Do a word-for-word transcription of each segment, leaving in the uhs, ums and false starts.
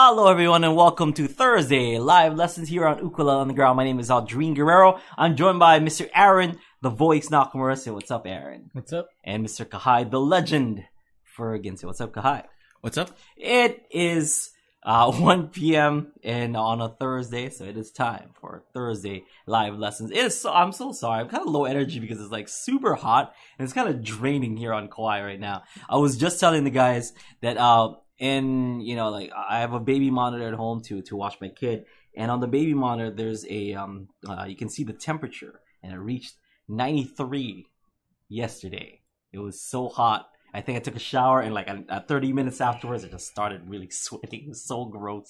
Hello everyone and welcome to Thursday live lessons here on Ukulele on the Ground. My name is Aldrin Guerrero. I'm joined by Mister Aaron, the voice Nakamura. Say what's up, Aaron. What's up? And Mister Kahai, the legend Fergan. Say what's up, Kahai. What's up? It is uh, one p.m. and on a Thursday, so it is time for Thursday live lessons. It is so, I'm so sorry. I'm kind of low energy because it's like super hot and it's kind of draining here on Kauai right now. I was just telling the guys that uh, in, you know, like I have a baby monitor at home to to watch my kid, and on the baby monitor there's a um uh, you can see the temperature, and it reached ninety-three yesterday. It was so hot. I think I took a shower, and like at thirty minutes afterwards, I just started really sweating. It was so gross.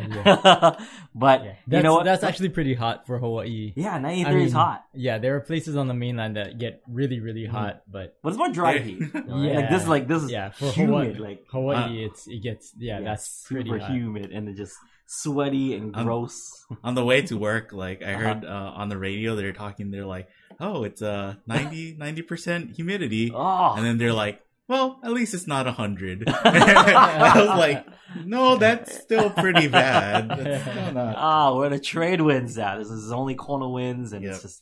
yeah. But yeah. you know what? That's actually pretty hot for Hawaii. Yeah, ninety-three I mean, is hot. Yeah, there are places on the mainland that get really, really hot, mm. but but it's more dry heat. Right? Yeah, like this is like this is yeah for humid. Hawaii, like Hawaii, uh, it's it gets yeah, yeah that's super pretty hot. humid and it's just sweaty and on, gross. On the way to work, like I heard uh-huh. uh, on the radio, they're talking. They're like, "Oh, it's uh ninety percent humidity," Oh. and then they're like, well, at least it's not a hundred. I was like, no, that's still pretty bad. That's still not. Ah, where the trade winds at? This is only Kona winds, and yep. It's just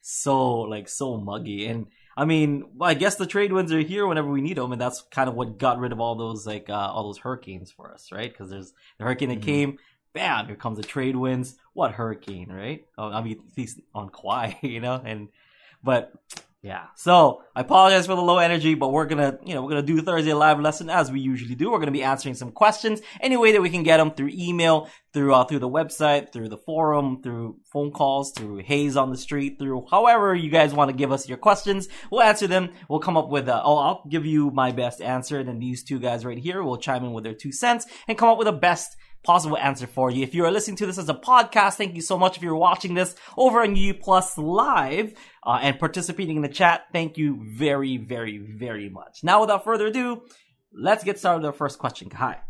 so like so muggy. And I mean, well, I guess the trade winds are here whenever we need them, and that's kind of what got rid of all those like uh, all those hurricanes for us, right? Because there's the hurricane that mm-hmm. came, bam, here comes the trade winds. What hurricane, right? Oh, I mean, at least on Kauai, you know, and but. Yeah, so I apologize for the low energy, but we're gonna, you know, we're gonna do Thursday live lesson as we usually do. We're gonna be answering some questions any way that we can get them through email, through uh, through the website, through the forum, through phone calls, through Hayes on the street, through however you guys want to give us your questions. We'll answer them. We'll come up with, a, oh, I'll give you my best answer, and then these two guys right here will chime in with their two cents and come up with the best possible answer for you. If you are listening to this as a podcast, thank you so much. If you're watching this over on U Plus Live uh, and participating in the chat, thank you very, very, very much. Now, without further ado, let's get started with our first question. Hi.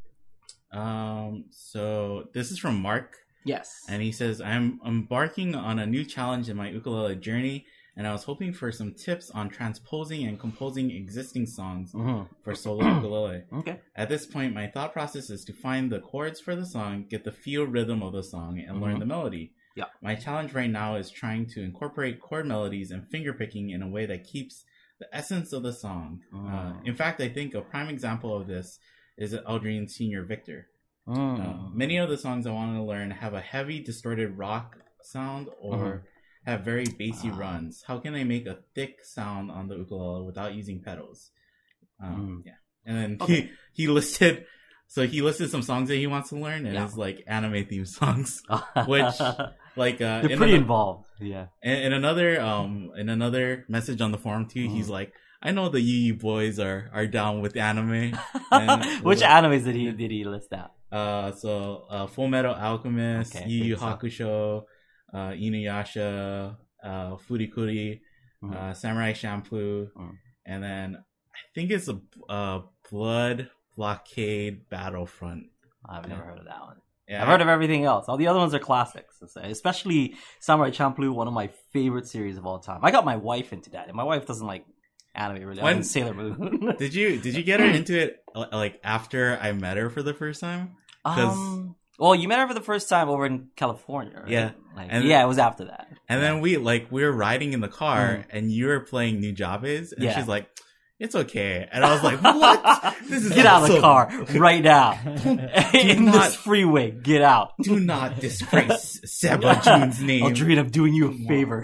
Um. So this is from Mark. Yes. And he says, I'm embarking on a new challenge in my ukulele journey, and I was hoping for some tips on transposing and composing existing songs mm-hmm. for solo ukulele. Okay. At this point, my thought process is to find the chords for the song, get the feel rhythm of the song, and mm-hmm. learn the melody. Yeah. My challenge right now is trying to incorporate chord melodies and fingerpicking in a way that keeps the essence of the song. Mm. Uh, in fact, I think a prime example of this is Aldrin Senior Victor. Mm. Uh, many of the songs I wanted to learn have a heavy, distorted rock sound or... Mm-hmm. have very bassy uh, runs. How can I make a thick sound on the ukulele without using pedals? Um, mm. Yeah, and then okay. he he listed, so he listed some songs that he wants to learn, and yeah. it's like anime theme songs, which like uh, they're pretty another, involved. Yeah. In, in another um in another message on the forum too, mm. he's like, I know the Yee Yee boys are are down with anime. And which like, animes did he did he list out? Uh, so uh, Full Metal Alchemist, okay, Yu Yu Hakusho. Uh, Inuyasha, uh, Furikuri, mm. uh, Samurai Champloo, mm. and then I think it's a uh, Blood Blockade Battlefront. I've never heard of that one. Yeah. I've heard of everything else. All the other ones are classics, especially Samurai Champloo, one of my favorite series of all time. I got my wife into that, and my wife doesn't like anime really. When, I mean, Sailor Moon. did you did you get her into it like after I met her for the first time? Um. Well, you met her for the first time over in California, right? Yeah. Like, and, yeah, it was after that. And yeah. then we, like, we were riding in the car, mm. and you were playing Nujabes, and yeah. she's like, it's okay. And I was like, what? This is Get awesome. Out of the car right now. in not, this freeway, get out. Do not disgrace Seba June's name. Aldrin, I'm doing you a favor.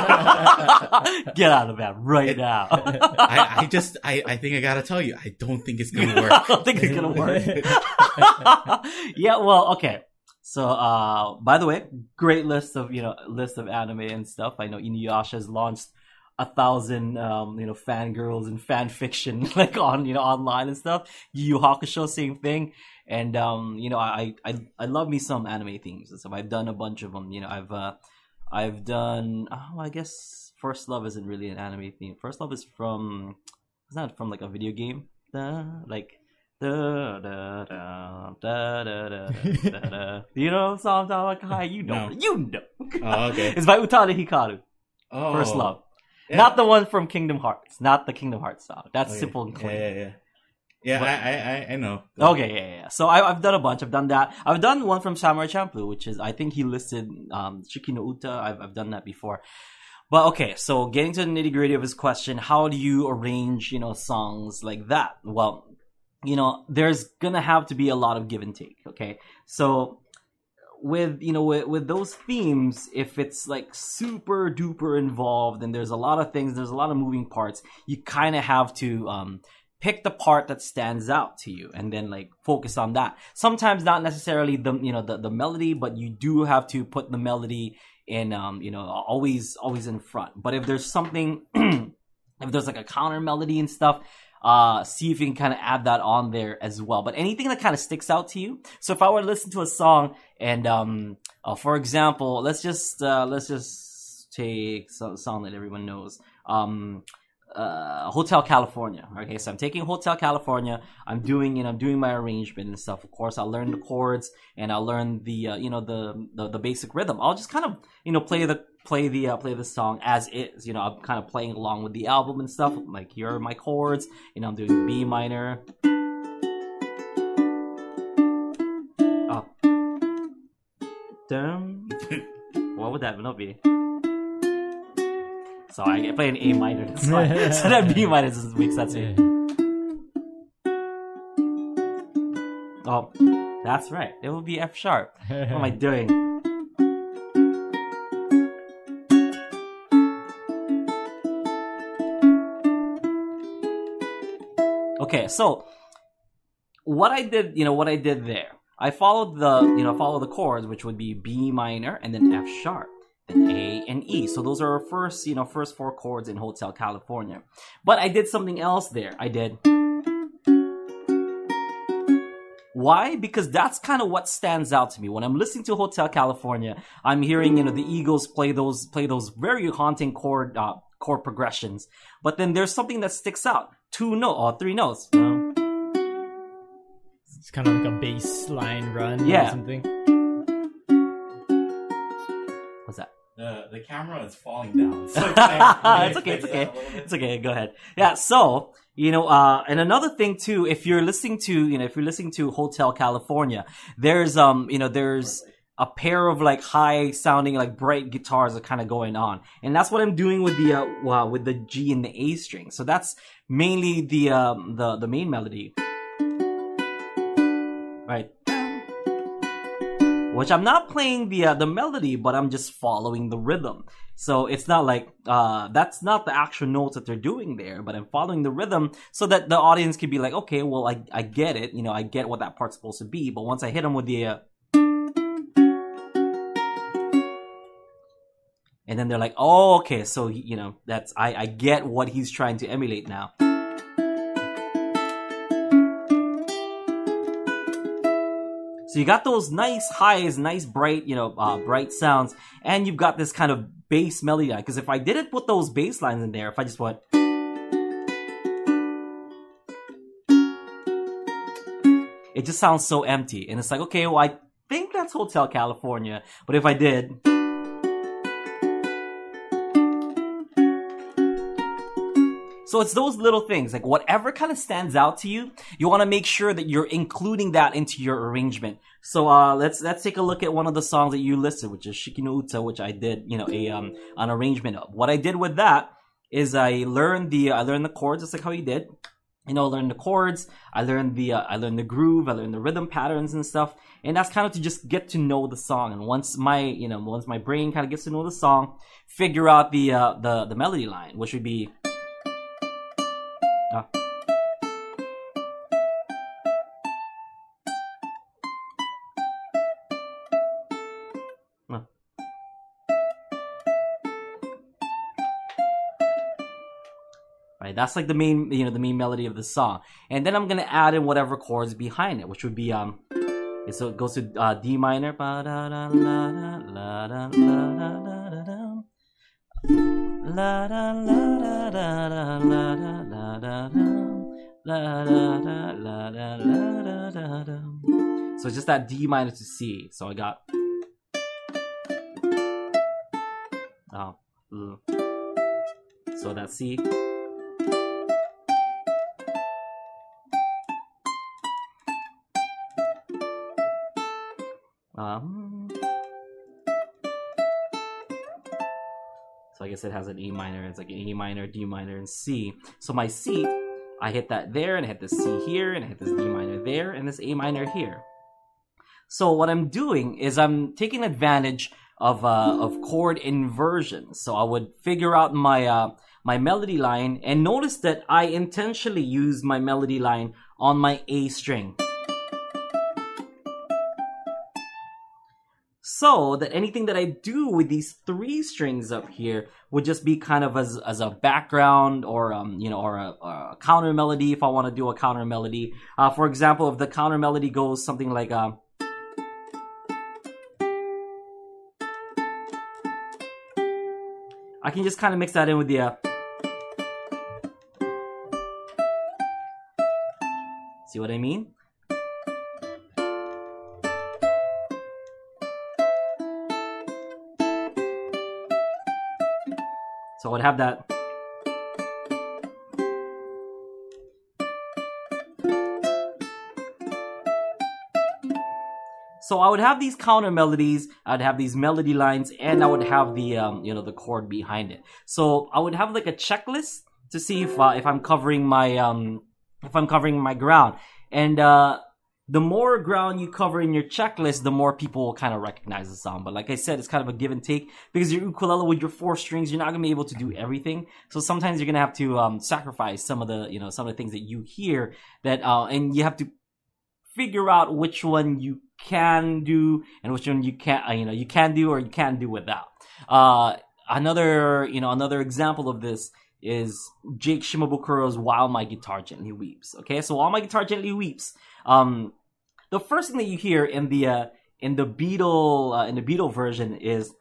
Get out of that right it, now. I, I just, I, I think I gotta tell you, I don't think it's gonna work. I don't think it's gonna work. Yeah, well, okay. So, uh, by the way, great list of, you know, list of anime and stuff. I know Inuyasha has launched a thousand, um, you know, fangirls and fan fiction, like on, you know, online and stuff. Yu Yu Hakusho, same thing. And, um, you know, I, I, I love me some anime themes and stuff. I've done a bunch of them. You know, I've, uh, I've done, oh, I guess First Love isn't really an anime theme. First Love is from, it's not from like a video game. Da, like, Da, da, da, da, da, da, da, da. You know what I'm talking about? You know. No. You know. Oh, okay. It's by Utada Hikaru. Oh. First Love. Yeah. Not the one from Kingdom Hearts. Not the Kingdom Hearts song. That's okay. simple and clean. Yeah, yeah, yeah. Yeah, But- I, I I know. Okay, yeah, yeah. So I, I've done a bunch. I've done that. I've done one from Samurai Champloo, which is I think he listed um, Shiki no Uta. I've I've done that before. But okay, so getting to the nitty gritty of his question, how do you arrange, you know, songs like that? Well, you know, there's gonna have to be a lot of give and take. Okay, so with you know with, with those themes, if it's like super duper involved and there's a lot of things, there's a lot of moving parts, you kind of have to um pick the part that stands out to you and then like focus on that. Sometimes not necessarily the you know the, the melody, but you do have to put the melody in um you know always always in front. But if there's something if there's like a counter melody and stuff, uh see if you can kind of add that on there as well. But anything that kind of sticks out to you. So if I were to listen to a song and um uh, for example, let's just uh let's just take some song that everyone knows. Um Uh, Hotel California. Okay, so I'm taking Hotel California. I'm doing, you know, I'm doing my arrangement and stuff. Of course, I'll learn the chords and I'll learn the, uh, you know, the, the the basic rhythm. I'll just kind of, you know, play the play the uh, play the song as is. You know, I'm kind of playing along with the album and stuff. Like here are my chords. You know, I'm doing B minor. Oh, dum. What would that note be? So I play an A minor, that's fine. So that B minor doesn't make sense to me. Oh, that's right. It will be F sharp. What am I doing? Okay, so what I did, you know, what I did there, I followed the, you know, follow the chords, which would be B minor and then F sharp. A and E. So those are our first, you know, first four chords in Hotel California. But I did something else there. I did. Why? Because that's kind of what stands out to me. When I'm listening to Hotel California, I'm hearing, you know, the Eagles play those play those very haunting chord uh, chord progressions. But then there's something that sticks out. Two notes or three notes. You know? It's kind of like a bass line run Yeah. or something. What's that? The the camera is falling down. So it's, it's okay, it's okay. It's okay, go ahead. Yeah, so, you know, uh, and another thing too, if you're listening to, you know, if you're listening to Hotel California, there's, um, you know, there's a pair of like high sounding, like bright guitars are kind of going on. And that's what I'm doing with the, uh, uh, with the G and the A string. So that's mainly the, um, the, the main melody. Right. Which I'm not playing the uh, the melody, but I'm just following the rhythm. So it's not like uh, that's not the actual notes that they're doing there, but I'm following the rhythm so that the audience can be like, okay, well, I I get it, you know, I get what that part's supposed to be. But once I hit them with the, uh, and then they're like, oh, okay, so you know, that's I I get what he's trying to emulate now. So you got those nice highs, nice bright, you know, uh, bright sounds, and you've got this kind of bass melody line. Because if I didn't put those bass lines in there, if I just went, it just sounds so empty. And it's like, okay, well, I think that's Hotel California. But if I did, so it's those little things, like whatever kind of stands out to you, you want to make sure that you're including that into your arrangement. So uh, let's let's take a look at one of the songs that you listed, which is Shiki no Uta, which I did, you know, a um an arrangement of. What I did with that is I learned the I learned the chords, just like how you did. You know, I learned the chords, I learned the uh, I learned the groove, I learned the rhythm patterns and stuff, and that's kind of to just get to know the song. And once my you know once my brain kind of gets to know the song, figure out the uh, the the melody line, which would be. Ah. Ah. Right, that's like the main, you know, the main melody of the song, and then I'm gonna add in whatever chords behind it, which would be um, so it goes to uh, D minor, la da la da la da la da. La da la da da da la da la da la da da la da la da da. So it's just that D minor to C. So I got oh, mm. So that C. Um, so I guess it has an E minor. It's like an E minor, D minor, and C. So my C, I hit that there, and I hit the C here, and I hit this D minor there, and this A minor here. So what I'm doing is I'm taking advantage of uh, of chord inversion. So I would figure out my uh, my melody line, and notice that I intentionally use my melody line on my A string, so that anything that I do with these three strings up here would just be kind of as as a background, or um you know or a, a counter melody if I want to do a counter melody. Uh, for example, if the counter melody goes something like uh, I can just kind of mix that in with the uh, see what I mean? So I would have that. So I would have these counter melodies, I'd have these melody lines, and I would have the um, you know the chord behind it. So I would have like a checklist to see if uh, if I'm covering my um if I'm covering my ground. And uh, the more ground you cover in your checklist, the more people will kind of recognize the song. But like I said, it's kind of a give and take, because your ukulele with your four strings, you're not gonna be able to do everything. So sometimes you're gonna have to um, sacrifice some of the you know some of the things that you hear that uh, and you have to figure out which one you can do and which one you can't, uh, you know, you can do or you can't do without. Uh, another, you know, another example of this is Jake Shimabukuro's "While My Guitar Gently Weeps." Okay, so "While My Guitar Gently Weeps," um, the first thing that you hear in the uh, in the Beatle uh, in the Beatle version is.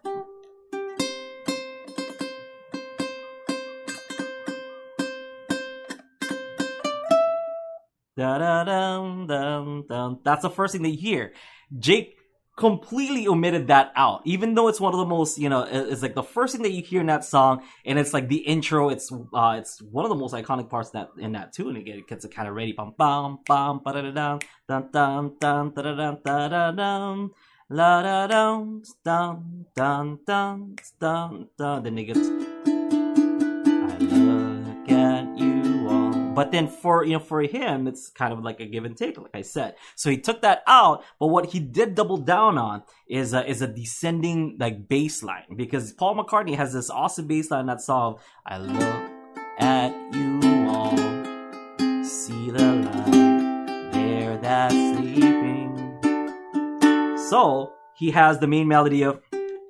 Da-da-dum, dum, dum. That's the first thing that you hear. Jake completely omitted that out, even though it's one of the most, you know, it's like the first thing that you hear in that song, and it's like the intro. It's uh, it's one of the most iconic parts in that in that tune. Again, it gets it kind of ready. Bum bum bum ba da da dum dum dum dum da da dum da da dum la da dum dum dum dum dum dum. Then it gets. I look at you all. But then for, you know, for him, it's kind of like a give and take, like I said. So he took that out, but what he did double down on is a, is a descending, like, bass line. Because Paul McCartney has this awesome bass line in that song, I look at you all, see the light there that's sleeping. So, he has the main melody of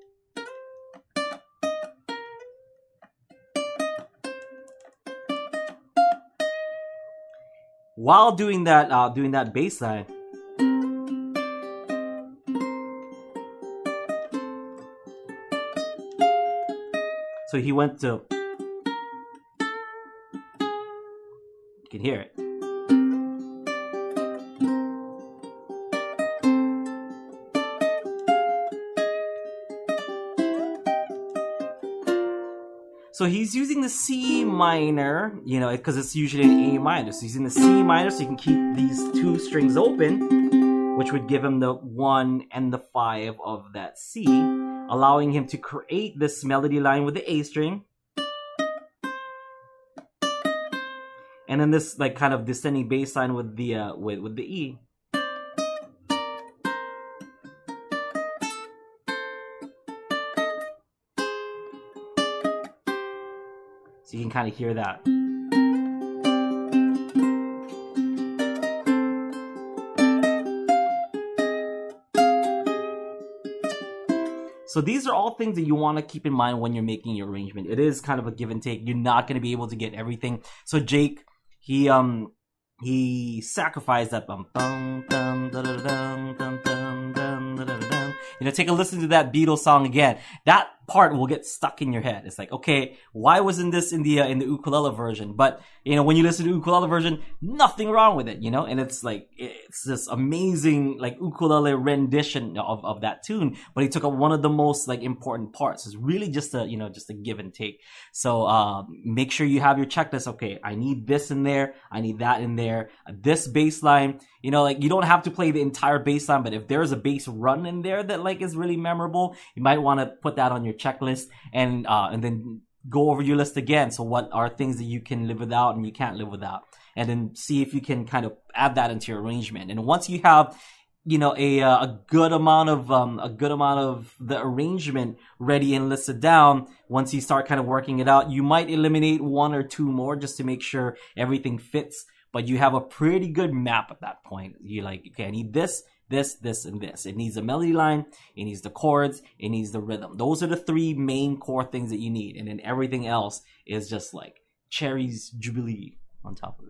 while doing that, uh, doing that bass line, so he went to, you can hear it. So he's using the C minor, you know, because it's usually an A minor. So he's using the C minor so you can keep these two strings open, which would give him the one and the five of that C, allowing him to create this melody line with the A string. And then this like kind of descending bass line with the uh, with with the E. So you can kind of hear that. So these are all things that you want to keep in mind when you're making your arrangement. It is kind of a give and take. You're not going to be able to get everything. So Jake, he um he sacrificed that bum bum dum dum dum dum dum dum dum dum. You know, take a listen to that Beatles song again. That part will get stuck in your head. It's like, okay, why wasn't this in the uh, in the ukulele version? But you know, when you listen to the ukulele version, nothing wrong with it, you know. And it's like it's this amazing like ukulele rendition of, of that tune. But he took up one of the most like important parts. It's really just a you know just a give and take. So uh, make sure you have your checklist. Okay, I need this in there. I need that in there. This bass line. You know, like you don't have to play the entire bass line, but if there's a bass run in there that like is really memorable, you might want to put that on your checklist and uh and then go over your list again. So what are things that you can live without and you can't live without, and then see if you can kind of add that into your arrangement. And once you have, you know, a uh, a good amount of um a good amount of the arrangement ready and listed down, once you start kind of working it out, you might eliminate one or two more just to make sure everything fits. But you have a pretty good map at that point. You're like, okay, I need this, this, this, and this. It needs a melody line, it needs the chords, it needs the rhythm. Those are the three main core things that you need. And then everything else is just like cherries jubilee on top of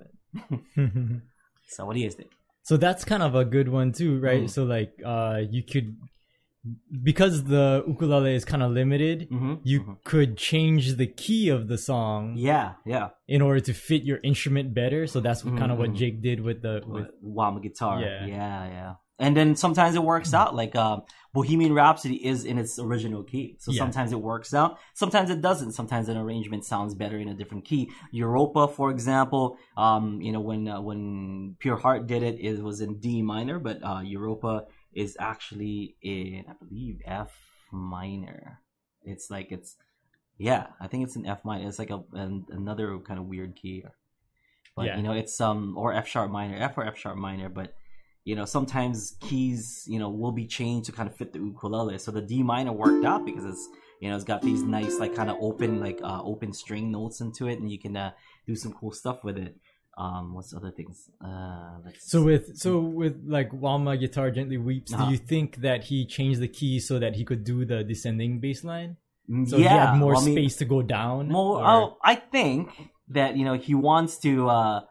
it. So what do you think? So that's kind of a good one too, right? Mm. So like uh you could, because the ukulele is kind of limited, mm-hmm, you mm-hmm. could change the key of the song. Yeah, yeah. In order to fit your instrument better. So that's mm-hmm. kind of what Jake did with the with Wama guitar. Yeah, yeah, yeah. And then sometimes it works out. Like uh, Bohemian Rhapsody is in its original key, so yeah. sometimes it works out. Sometimes it doesn't. Sometimes an arrangement sounds better in a different key. Europa, for example, um, you know, when uh, when Pure Heart did it, it was in D minor, but uh, Europa is actually in, I believe, F minor. It's like it's, yeah, I think it's in F minor. It's like a an, another kind of weird key, but yeah. you know, it's um or F sharp minor, F or F sharp minor. But you know, sometimes keys, you know, will be changed to kind of fit the ukulele. So the D minor worked out because it's, you know, it's got these nice like kind of open like uh, open string notes into it, and you can uh, do some cool stuff with it. Um, what's other things? Uh, so with so with like Wama Guitar Gently Weeps, uh-huh. do you think that he changed the key so that he could do the descending bass line? So yeah, he had more well, space I mean, to go down. More, oh, I think that you know he wants to. Uh,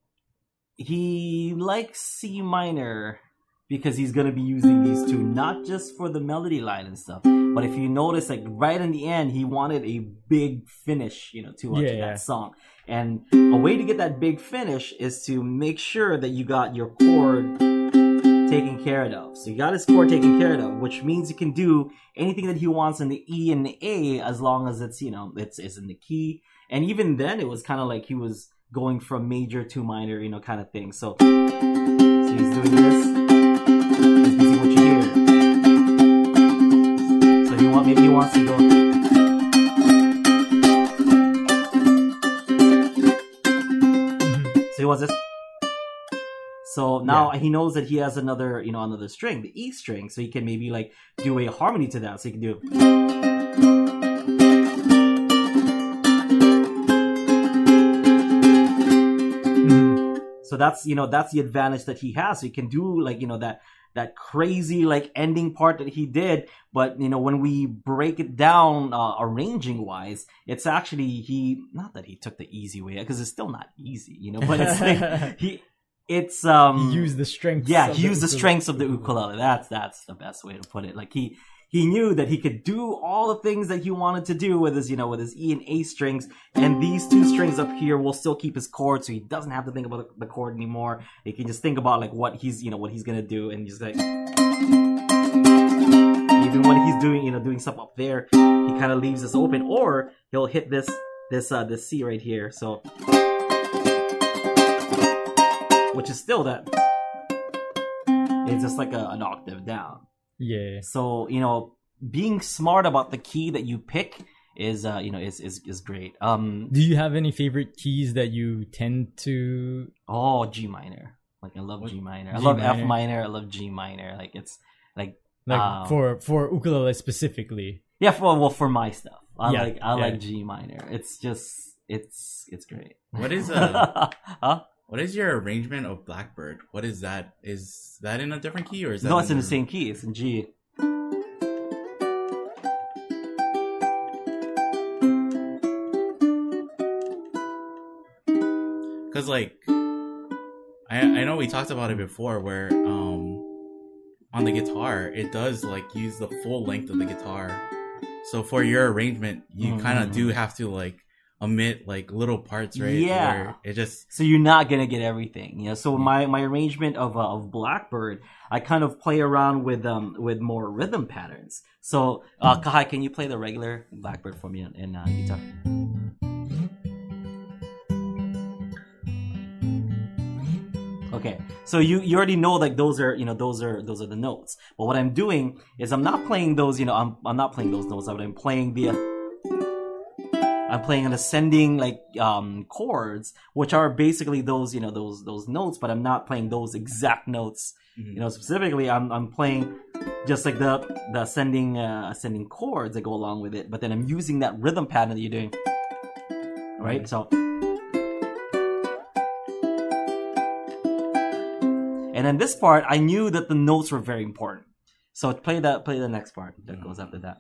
he likes C minor because he's gonna be using these two not just for the melody line and stuff, but if you notice, like right in the end, he wanted a big finish, you know, to, uh, yeah, to yeah. that song. And a way to get that big finish is to make sure that you got your chord taken care of. So you got his chord taken care of, which means you can do anything that he wants in the E and the A as long as it's, you know, it's, it's in the key. And even then, it was kind of like he was going from major to minor, you know, kind of thing. So, so he's doing this. Let's see what you hear. So you want, maybe he wants to go. He wants this. So now yeah. he knows that he has another, you know, another string, the E string. So he can maybe like do a harmony to that. So he can do. Mm-hmm. So that's, you know, that's the advantage that he has. So he can do like, you know, that that crazy like ending part that he did. But you know, when we break it down uh, arranging wise, it's actually he not that he took the easy way, because it's still not easy, you know. But it's like he, it's um, he used the strengths. Yeah, he used the, the strengths of the ukulele. That's that's the best way to put it. Like he. He knew that he could do all the things that he wanted to do with his, you know, with his E and A strings, and these two strings up here will still keep his chord, so he doesn't have to think about the chord anymore. He can just think about like what he's, you know, what he's gonna do, and just like even when he's doing, you know, doing stuff up there, he kind of leaves this open, or he'll hit this, this, uh, this C right here, so which is still that. It's just like a, an octave down. Yeah. So, you know, being smart about the key that you pick is, uh, you know, is, is, is great. Um, do you have any favorite keys that you tend to? Oh, G minor. Like I love what? G minor. I G love minor. F minor. I love G minor. Like it's like, like um, for, for ukulele specifically. Yeah. For, well, for my stuff, I yeah, like, I yeah. like G minor. It's just, it's, it's great. What is uh huh? What is your arrangement of Blackbird? What is that? Is that in a different key, or is that? No, it's in the the same key. It's in G. Because, like, I I know we talked about it before, where um on the guitar it does like use the full length of the guitar so for your arrangement, you mm-hmm. kind of do have to like omit like little parts, right? Yeah. Where it just so you're not gonna get everything, you know. So my, my arrangement of uh, of Blackbird, I kind of play around with um with more rhythm patterns. So uh, Kahai, can you play the regular Blackbird for me in, in uh, guitar? Okay, so you, you already know like those are you know those are those are the notes. But what I'm doing is I'm not playing those you know I'm I'm not playing those notes. But I'm playing the I'm playing an ascending like um chords, which are basically those you know those those notes. But I'm not playing those exact notes. Mm-hmm. You know specifically I'm I'm playing just like the the ascending uh, ascending chords that go along with it. But then I'm using that rhythm pattern that you're doing. Right, so. And then this part, I knew that the notes were very important. So play that, play the next part that goes after that.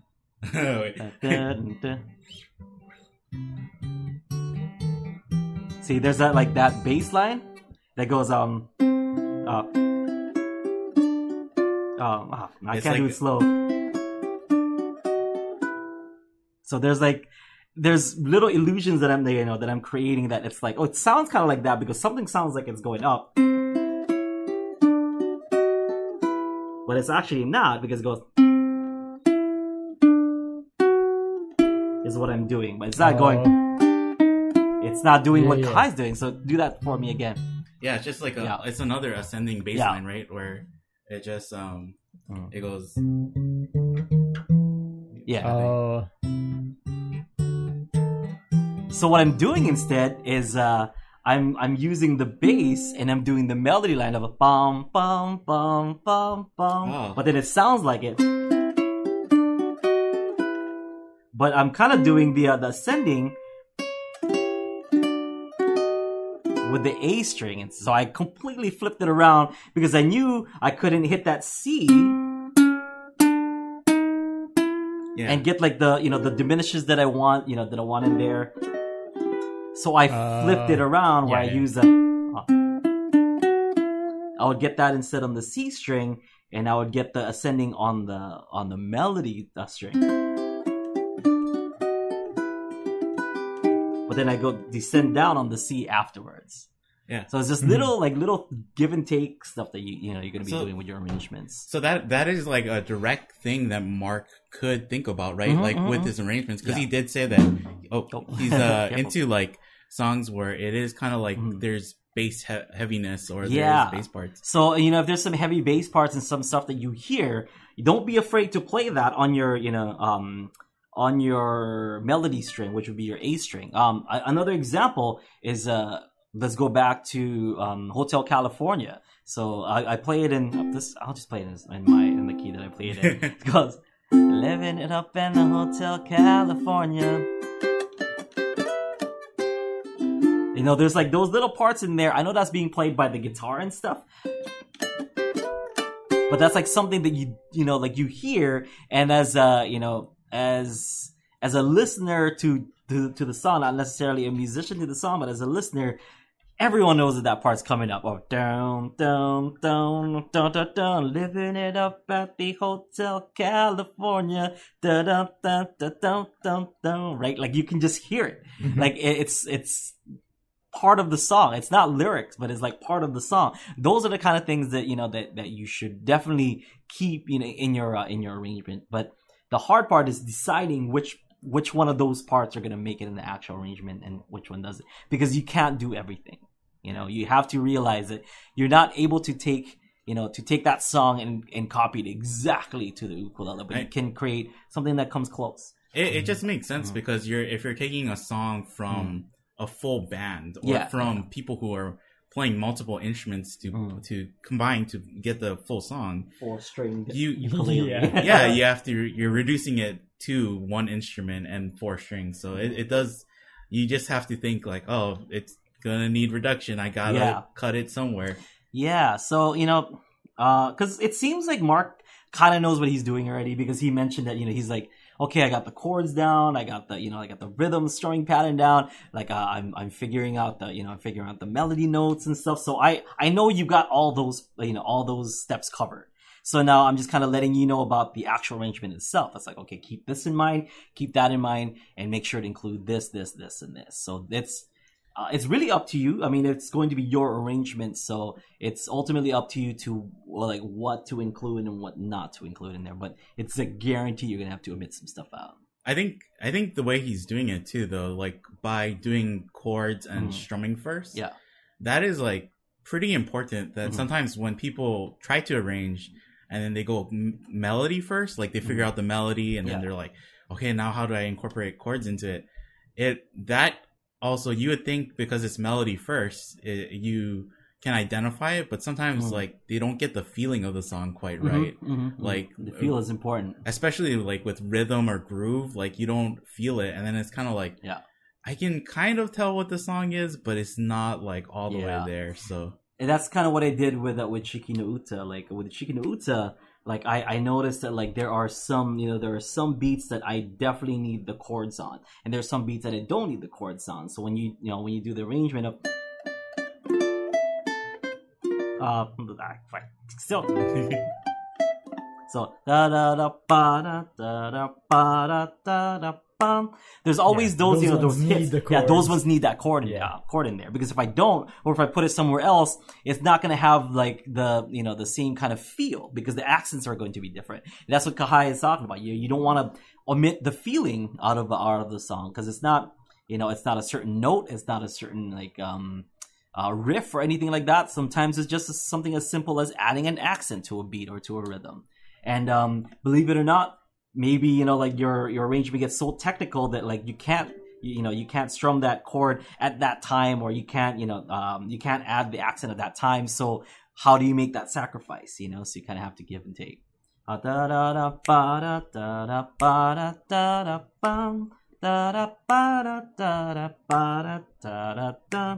See, there's that like that bass line that goes um, uh, um, oh, I it's can't like do it slow. So there's like there's little illusions that I'm you know that I'm creating that it's like oh it sounds kind of like that because something sounds like it's going up. But it's actually not because it goes is what I'm doing, but it's not uh, going. It's not doing yeah, what yeah. Kai's doing. So do that for me again. Yeah, it's just like a. Yeah. It's another ascending bass yeah. line, right? Where it just um, mm. it goes. Yeah. Uh... So what I'm doing instead is uh. I'm I'm using the bass and I'm doing the melody line of a bum bum bum bum bum, oh. But then it sounds like it. But I'm kind of doing the uh, the ascending with the A string, and so I completely flipped it around because I knew I couldn't hit that C yeah. and get like the you know the diminishes that I want you know that I want in there. So I flipped uh, it around where yeah, I yeah. use a. Uh, I would get that instead on the C string, and I would get the ascending on the on the melody uh, string. But then I go descend down on the C afterwards. Yeah. So it's just little like little give and take stuff that you you know you're gonna be so, doing with your arrangements. So that that is like a direct thing that Mark could think about, right? Mm-hmm, like mm-hmm. with his arrangements, because yeah. he did say that. Oh, oh. he's uh, into like songs where it is kind of like mm-hmm. there's bass he- heaviness or yeah. there's bass parts. So you know if there's some heavy bass parts and some stuff that you hear, don't be afraid to play that on your you know um on your melody string, which would be your A string. Um, another example is uh. Let's go back to um, Hotel California. So I, I play it in this. I'll just play it in my in the key that I play it in. It goes, living it up in the Hotel California. You know, there's like those little parts in there. I know that's being played by the guitar and stuff, but that's like something that you you know like you hear, and as a you know as as a listener to to, to the song, not necessarily a musician to the song, but as a listener. Everyone knows that that part's coming up. Oh, down, down, down, down, down, down, living it up at the Hotel California. Da, da, da, da, da, da, da, right? Like you can just hear it. Mm-hmm. Like it's it's part of the song. It's not lyrics, but it's like part of the song. Those are the kind of things that you know that, that you should definitely keep you know in your uh, in your arrangement. But the hard part is deciding which. which one of those parts are going to make it in the actual arrangement and which one doesn't. Because you can't do everything. You know, you have to realize that you're not able to take, you know, to take that song and, and copy it exactly to the ukulele, but right. you can create something that comes close. It, it just makes sense mm-hmm. because you're, if you're taking a song from mm-hmm. a full band or yeah. from people who are playing multiple instruments to mm. to combine to get the full song. Four string you ukulele. Yeah. yeah, you have to. You're reducing it to one instrument and four strings, so it, it does. You just have to think like, oh, it's gonna need reduction. I gotta yeah. cut it somewhere. Yeah. So you know, because uh, it seems like Mark kind of knows what he's doing already because he mentioned that you know he's like. Okay, I got the chords down. I got the, you know, I got the rhythm string pattern down. Like, uh, I'm, I'm figuring out the, you know, I'm figuring out the melody notes and stuff. So I, I know you got all those, you know, all those steps covered. So now I'm just kind of letting you know about the actual arrangement itself. It's like, okay, keep this in mind, keep that in mind, and make sure to include this, this, this, and this. So it's uh, it's really up to you. I mean, it's going to be your arrangement, so it's ultimately up to you to well, like what to include and what not to include in there. But it's a guarantee you're gonna have to omit some stuff out. I think I think the way he's doing it too, though, like by doing chords and mm. strumming first, yeah, that is like pretty important. That mm-hmm. sometimes when people try to arrange and then they go m- melody first, like they figure mm-hmm. out the melody and then yeah. they're like, okay, now how do I incorporate chords into it? It that also you would think because it's melody first, it, you can identify it, but sometimes mm-hmm. like they don't get the feeling of the song quite mm-hmm, right. Mm-hmm, like the feel is important, especially like with rhythm or groove. Like you don't feel it, and then it's kind of like yeah, I can kind of tell what the song is, but it's not like all the yeah. way there. So and that's kind of what I did with uh, with Shiki no Uta. Like with Shiki no Uta, like I I noticed that like there are some you know there are some beats that I definitely need the chords on, and there's some beats that I don't need the chords on. So when you you know when you do the arrangement of Uh, still. So da da da ba da da da ba da da da bum. There's always yeah, those, those you know those hits. Yeah, those ones need that chord, yeah. uh, chord in there because if I don't, or if I put it somewhere else, it's not going to have like the you know the same kind of feel because the accents are going to be different. And that's what Kahai is talking about. You you don't want to omit the feeling out of out of the song because it's not you know it's not a certain note, it's not a certain like um. Uh, riff or anything like that. Sometimes it's just something as simple as adding an accent to a beat or to a rhythm. And um, believe it or not, maybe you know like your your arrangement gets so technical that like you can't you know you can't strum that chord at that time, or you can't you know um, you can't add the accent at that time. So how do you make that sacrifice? You know, so you kind of have to give and take. Da da da ba da da da ba da da da bum da da ba da da da ba da da da.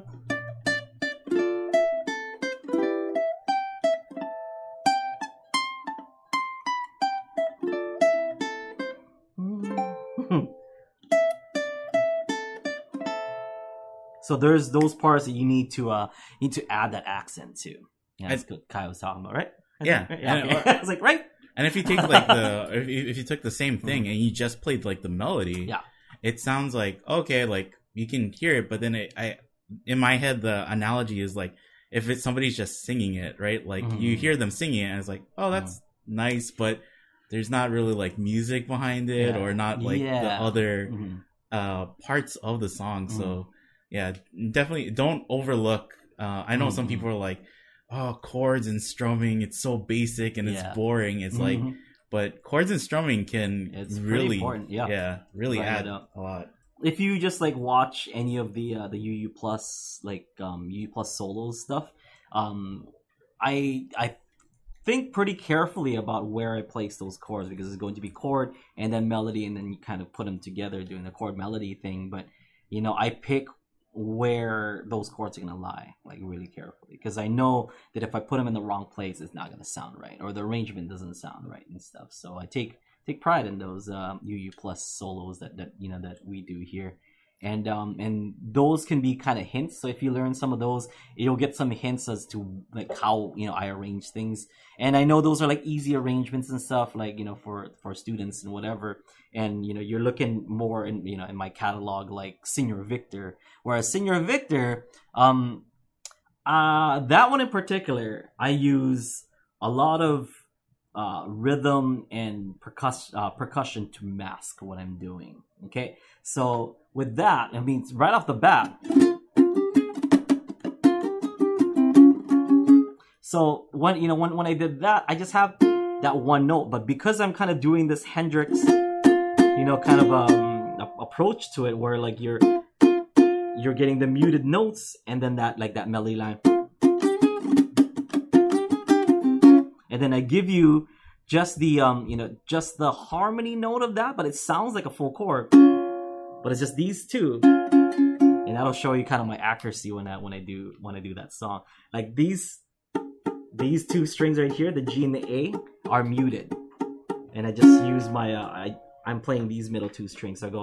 So there's those parts that you need to uh need to add that accent to. Yeah, that's what Kai was talking about, right? Yeah, yeah. Okay. I was like, right. And if you take like the if you, if you took the same thing mm-hmm. and you just played like the melody, yeah, it sounds like okay, like you can hear it, but then it, I in my head the analogy is like if it's somebody's just singing it, right? Like mm-hmm. you hear them singing it, and it's like, oh, that's mm-hmm. nice, but there's not really like music behind it, yeah. or not like yeah. the other mm-hmm. uh parts of the song, mm-hmm. so. Yeah, definitely don't overlook. Uh, I know mm-hmm. some people are like, oh, chords and strumming, it's so basic and it's yeah. boring. It's mm-hmm. like, but chords and strumming can it's really, yeah. yeah, really right add a lot. If you just like watch any of the uh, the U U Plus like um, U U Plus solos stuff, um, I I think pretty carefully about where I place those chords because it's going to be chord and then melody, and then you kind of put them together doing the chord melody thing. But you know, I pick where those chords are going to lie, like really carefully, because I know that if I put them in the wrong place, it's not going to sound right, or the arrangement doesn't sound right and stuff. So I take take pride in those um, U U Plus solos that, that you know that we do here, and um and those can be kind of hints. So if you learn some of those, you'll get some hints as to like how you know I arrange things. And I know those are like easy arrangements and stuff, like you know for for students and whatever. And you know you're looking more in you know in my catalog like Señor Victor, whereas Señor Victor, um, uh, that one in particular, I use a lot of uh, rhythm and percussion uh, percussion to mask what I'm doing. Okay, so with that, I mean right off the bat. So when you know when when I did that, I just have that one note, but because I'm kind of doing this Hendrix. You know, kind of um approach to it where like you're you're getting the muted notes and then that like that melody line, and then I give you just the um you know just the harmony note of that, but it sounds like a full chord, but it's just these two, and that'll show you kind of my accuracy when I when I do when I do that song. Like these these two strings right here, the G and the A, are muted, and I just use my uh, I. I'm playing these middle two strings. So I go.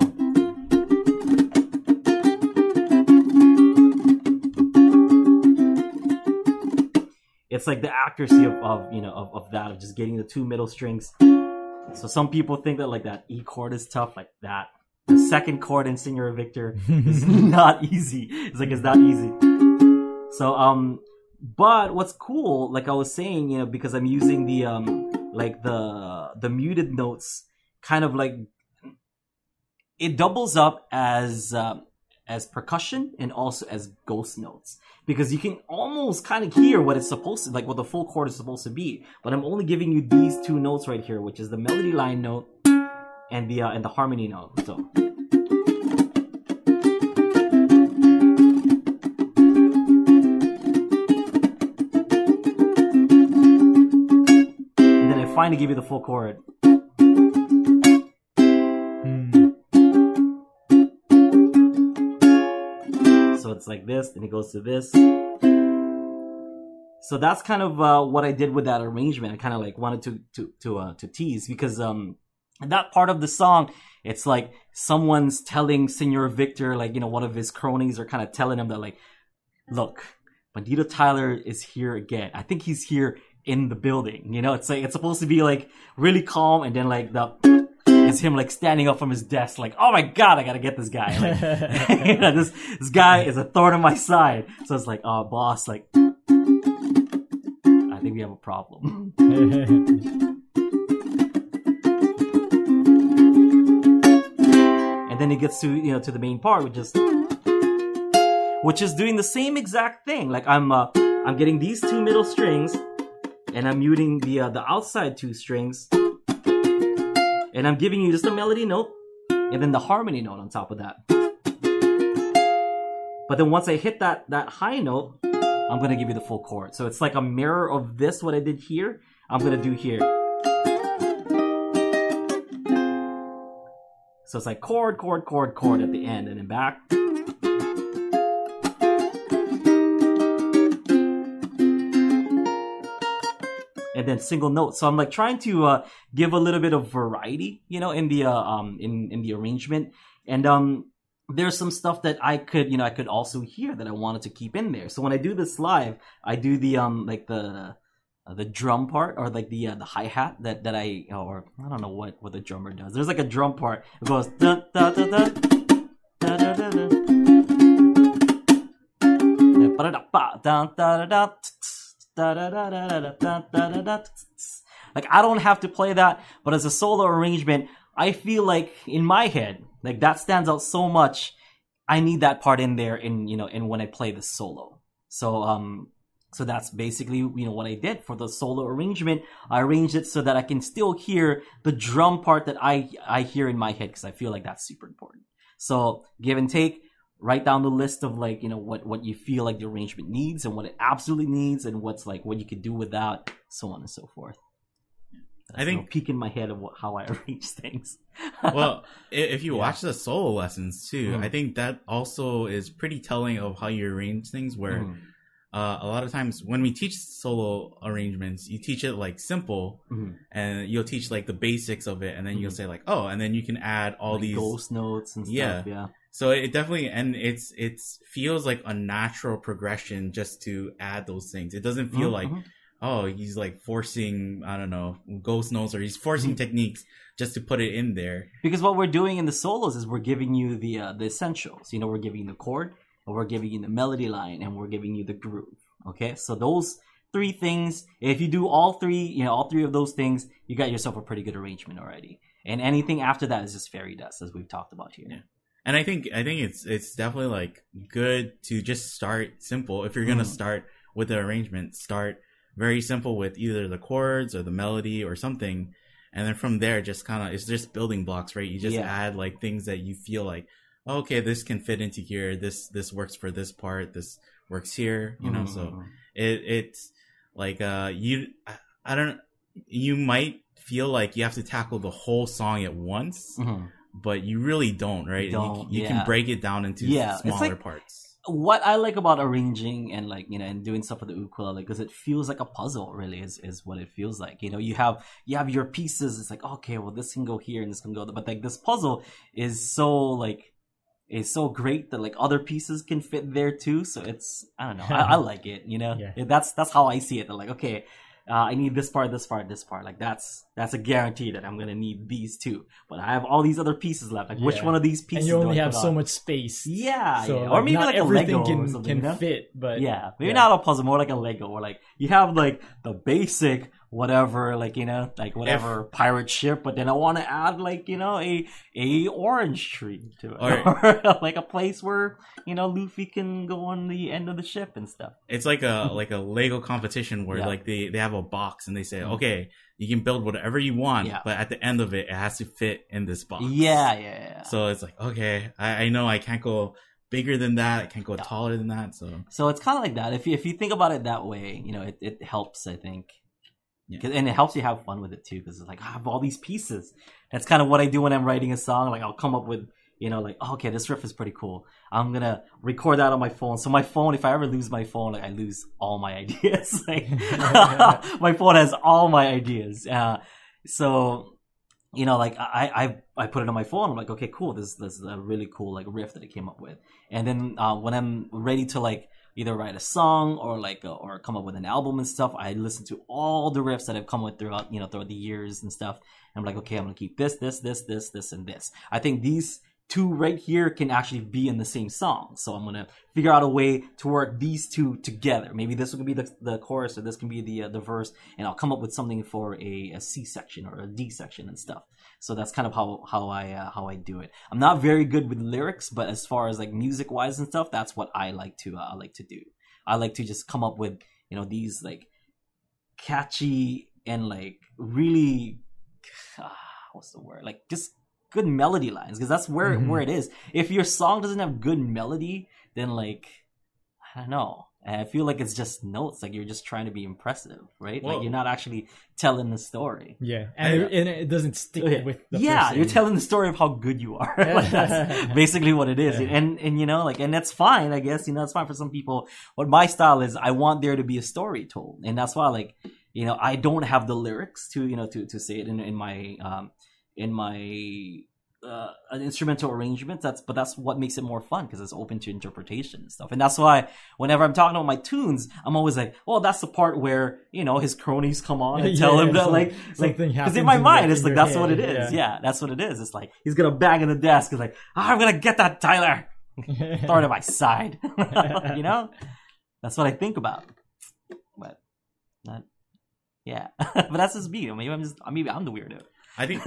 It's it's like the accuracy of, of you know of, of that of just getting the two middle strings. So some people think that like that E chord is tough, like that. The second chord in Señor Victor is not easy. It's like it's not easy. So um, but what's cool, like I was saying, you know, because I'm using the um like the the muted notes, kind of like it doubles up as um, as percussion and also as ghost notes, because you can almost kind of hear what it's supposed to, like what the full chord is supposed to be. But I'm only giving you these two notes right here, which is the melody line note and the uh, and the harmony note. So. And then I finally give you the full chord. So it's like this, then it goes to this. So that's kind of uh, what I did with that arrangement. I kind of like wanted to to to uh, to tease, because um that part of the song, it's like someone's telling Señor Victor, like, you know, one of his cronies are kind of telling him that, like, look, Bandito Tyler is here again. I think he's here in the building. You know, it's like it's supposed to be like really calm, and then like the it's him like standing up from his desk, like, oh my god, I gotta get this guy. Like, you know, this this guy is a thorn on my side. So it's like, oh boss, like, I think we have a problem. And then it gets to, you know, to the main part, which is which is doing the same exact thing. Like I'm uh, I'm getting these two middle strings, and I'm muting the uh, the outside two strings. And I'm giving you just a melody note, and then the harmony note on top of that. But then once I hit that, that high note, I'm going to give you the full chord. So it's like a mirror of this, what I did here, I'm going to do here. So it's like chord, chord, chord, chord at the end, and then back. And then single notes. So I'm like trying to uh, give a little bit of variety, you know, in the uh, um in in the arrangement. And um there's some stuff that I could, you know, I could also hear that I wanted to keep in there. So when I do this live, I do the um like the uh, the drum part, or like the uh, the hi hat that that I or I don't know what what the drummer does. There's like a drum part. It goes da da da da da da da da da da. Da, da, da, da, da, da, da, da, da. Like, I don't have to play that, but as a solo arrangement, I feel like in my head, like that stands out so much. I need that part in there, in you know, in when I play the solo. So, um, so that's basically, you know, what I did for the solo arrangement. I arranged it so that I can still hear the drum part that I I hear in my head, because I feel like that's super important. So, give and take. Write down the list of, like, you know, what, what you feel like the arrangement needs and what it absolutely needs, and what's like what you could do without, so on and so forth. That's, I think, you know, peek in my head of what, how I arrange things. Well, if you yeah. watch the solo lessons too, mm. I think that also is pretty telling of how you arrange things. Where mm. uh, a lot of times when we teach solo arrangements, you teach it like simple, mm. and you'll teach like the basics of it, and then mm. you'll say like, oh, and then you can add all like these ghost notes and stuff. Yeah. yeah. So it definitely, and it's it's feels like a natural progression just to add those things. It doesn't feel mm-hmm. like, oh, he's like forcing, I don't know, ghost notes, or he's forcing mm-hmm. techniques just to put it in there. Because what we're doing in the solos is we're giving you the uh, the essentials. You know, we're giving you the chord, and we're giving you the melody line, and we're giving you the groove. Okay, so those three things, if you do all three, you know, all three of those things, you got yourself a pretty good arrangement already. And anything after that is just fairy dust, as we've talked about here. Yeah. And I think I think it's it's definitely like good to just start simple. If you're gonna mm. start with the arrangement, start very simple with either the chords or the melody or something, and then from there, just kind of it's just building blocks, right? You just yeah. add like things that you feel like, oh, okay, this can fit into here. This this works for this part. This works here. You know, mm-hmm. so it it's like uh you I, I don't you might feel like you have to tackle the whole song at once. Mm-hmm. But you really don't, right? Don't, you you yeah. can break it down into yeah. smaller like, parts. What I like about arranging and like, you know, and doing stuff with the ukulele, because it feels like a puzzle, really, is, is what it feels like. You know, you have you have your pieces. It's like, okay, well, this can go here and this can go there. But like this puzzle is so like, is so great that like other pieces can fit there too. So it's I don't know. I, I like it. You know, yeah. that's that's how I see it. They're like, okay, uh, I need this part, this part, this part. Like that's that's a guarantee that I'm gonna need these two. But I have all these other pieces left. Like yeah. which one of these pieces? And you only do I have put so on? much space. Yeah, so yeah. Like, or maybe not like a everything Lego can, or something, can you know? fit. But yeah, maybe yeah. not a puzzle, more like a Lego, or like you have like the basic whatever, like you know, like whatever if, pirate ship, but then I want to add like you know a a orange tree to it, or, or like a place where you know Luffy can go on the end of the ship and stuff. It's like a like a Lego competition where yeah. like they they have a box and they say, mm-hmm. okay, you can build whatever you want, yeah. but at the end of it, it has to fit in this box. Yeah, yeah, yeah. So it's like, okay, I, I know I can't go bigger than that. I can't go yeah. taller than that. So so it's kind of like that. If you if you think about it that way, you know, it, it helps. I think. Yeah. And it helps you have fun with it too, because it's like I have all these pieces. That's kind of what I do when I'm writing a song. Like I'll come up with, you know, like oh, okay, this riff is pretty cool. I'm gonna record that on my phone. So my phone, if I ever lose my phone, like I lose all my ideas. Like my phone has all my ideas. Uh, so you know, like I, I I put it on my phone. I'm like, okay, cool. This this is a really cool like riff that I came up with. And then uh, when I'm ready to like either write a song or like a, or come up with an album and stuff, I listen to all the riffs that I've come with throughout you know throughout the years and stuff. And I'm like, okay, I'm gonna keep this, this, this, this, this, and this. I think these two right here can actually be in the same song. So I'm gonna figure out a way to work these two together. Maybe this will be the the chorus, or this can be the uh, the verse, and I'll come up with something for a, a C section or a D section and stuff. So that's kind of how how I uh, how I do it. I'm not very good with lyrics, but as far as like music wise and stuff, that's what I like to uh, I like to do. I like to just come up with you know these like catchy and like really uh, what's the word like just good melody lines, because that's where mm-hmm. where it is. If your song doesn't have good melody, then like I don't know. I feel like it's just notes, like you're just trying to be impressive, right? Whoa. Like you're not actually telling the story. Yeah, and, it, and it doesn't stick okay. with the yeah, person. You're telling the story of how good you are. Like that's basically what it is. Yeah. And and you know, like and that's fine, I guess. You know, it's fine for some people. But my style is I want there to be a story told, and that's why like you know I don't have the lyrics to you know to to say it in in my um in my. Uh, an instrumental arrangement. That's but that's what makes it more fun, because it's open to interpretation and stuff. And that's why whenever I'm talking about my tunes, I'm always like, well, that's the part where you know his cronies come on and yeah, tell him that some, like like because in my in mind your, it's like that's head, what it is. Yeah. yeah, that's what it is. It's like he's gonna bang on the desk. It's like oh, I'm gonna get that Tyler, throw it at my side. You know, that's what I think about. But not, yeah, but that's just me. Maybe I'm just maybe I'm the weirdo. I think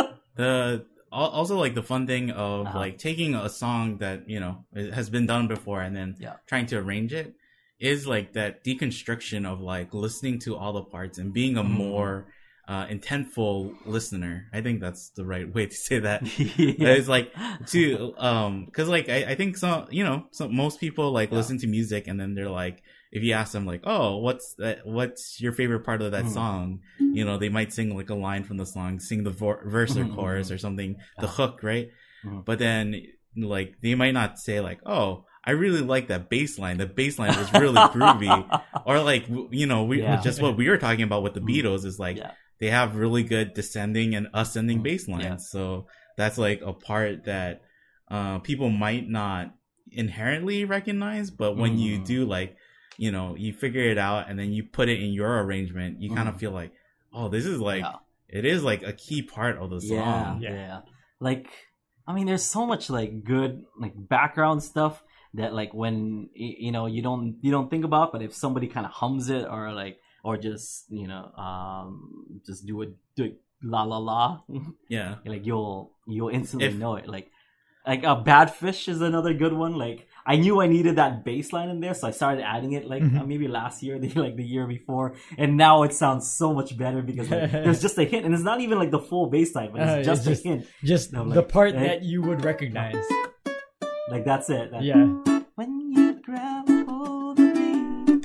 the. Also, like the fun thing of uh-huh. like taking a song that you know has been done before and then yeah. trying to arrange it is like that deconstruction of like listening to all the parts and being a mm. more uh, intentful listener. I think that's the right way to say that. yeah. It's like to um because like I, I think some you know some most people like yeah. listen to music and then they're like. If you ask them like, oh, what's that? What's your favorite part of that mm. song? You know, they might sing like a line from the song, sing the vo- verse or chorus or something, the hook, right? Mm. But then like they might not say like, oh, I really like that bass line. The bass line was really groovy. Or like, you know, we yeah. just what we were talking about with the Beatles is like yeah. they have really good descending and ascending mm. bass lines. Yeah. So that's like a part that uh, people might not inherently recognize, but when mm. you do like. You know, you figure it out and then you put it in your arrangement. You mm. kind of feel like, oh, this is like, yeah. it is like a key part of the song. Yeah, yeah. Like, I mean, there's so much like good like background stuff that like when you know you don't you don't think about, but if somebody kind of hums it or like or just you know um just do a do la la la, yeah, like you'll you'll instantly if, know it. Like like a uh, Bad Fish is another good one. Like. I knew I needed that bass line in there, so I started adding it like mm-hmm. uh, maybe last year, the, like the year before, and now it sounds so much better because like, there's just a hint, and it's not even like the full bass line, but it's uh, just it's a just, hint. Just like, the part right? that you would recognize. Like that's it. That, yeah. When you grab hold of me.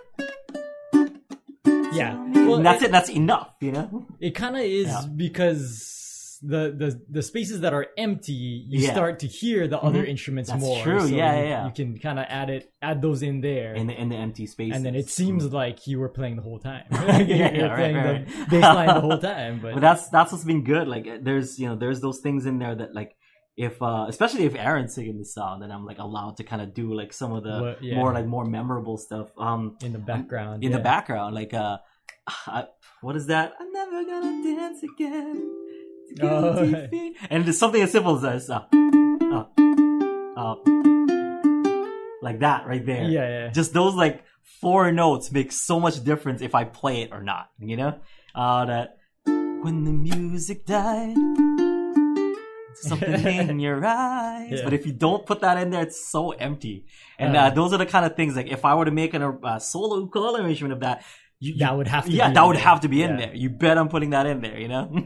Yeah. Well, and that's it, it. That's enough, you know? It kind of is yeah. because... The, the the spaces that are empty, you yeah. start to hear the mm-hmm. other instruments That's more. True, so yeah, you, yeah. You can kind of add it, add those in there, in the in the empty spaces, and then it seems mm. like you were playing the whole time. Like yeah, you're yeah, playing right, right. the bass line the whole time. But. but that's that's what's been good. Like there's you know there's those things in there that like if uh especially if Aaron's singing the song, then I'm like allowed to kind of do like some of the What- yeah. more like more memorable stuff um in the background. in yeah. the background, like uh I, what is that? I'm never gonna dance again. Oh. And it's something as simple as this, uh, uh, uh, like that right there. Yeah, yeah. Just those like four notes make so much difference if I play it or not. You know, uh, that when the music died, something in your eyes. Yeah. But if you don't put that in there, it's so empty. And Uh. uh, those are the kind of things like if I were to make an, a uh, solo ukulele arrangement of that, you, you- That would have to yeah, be that in would there. have to be in Yeah. there. You bet I'm putting that in there. You know.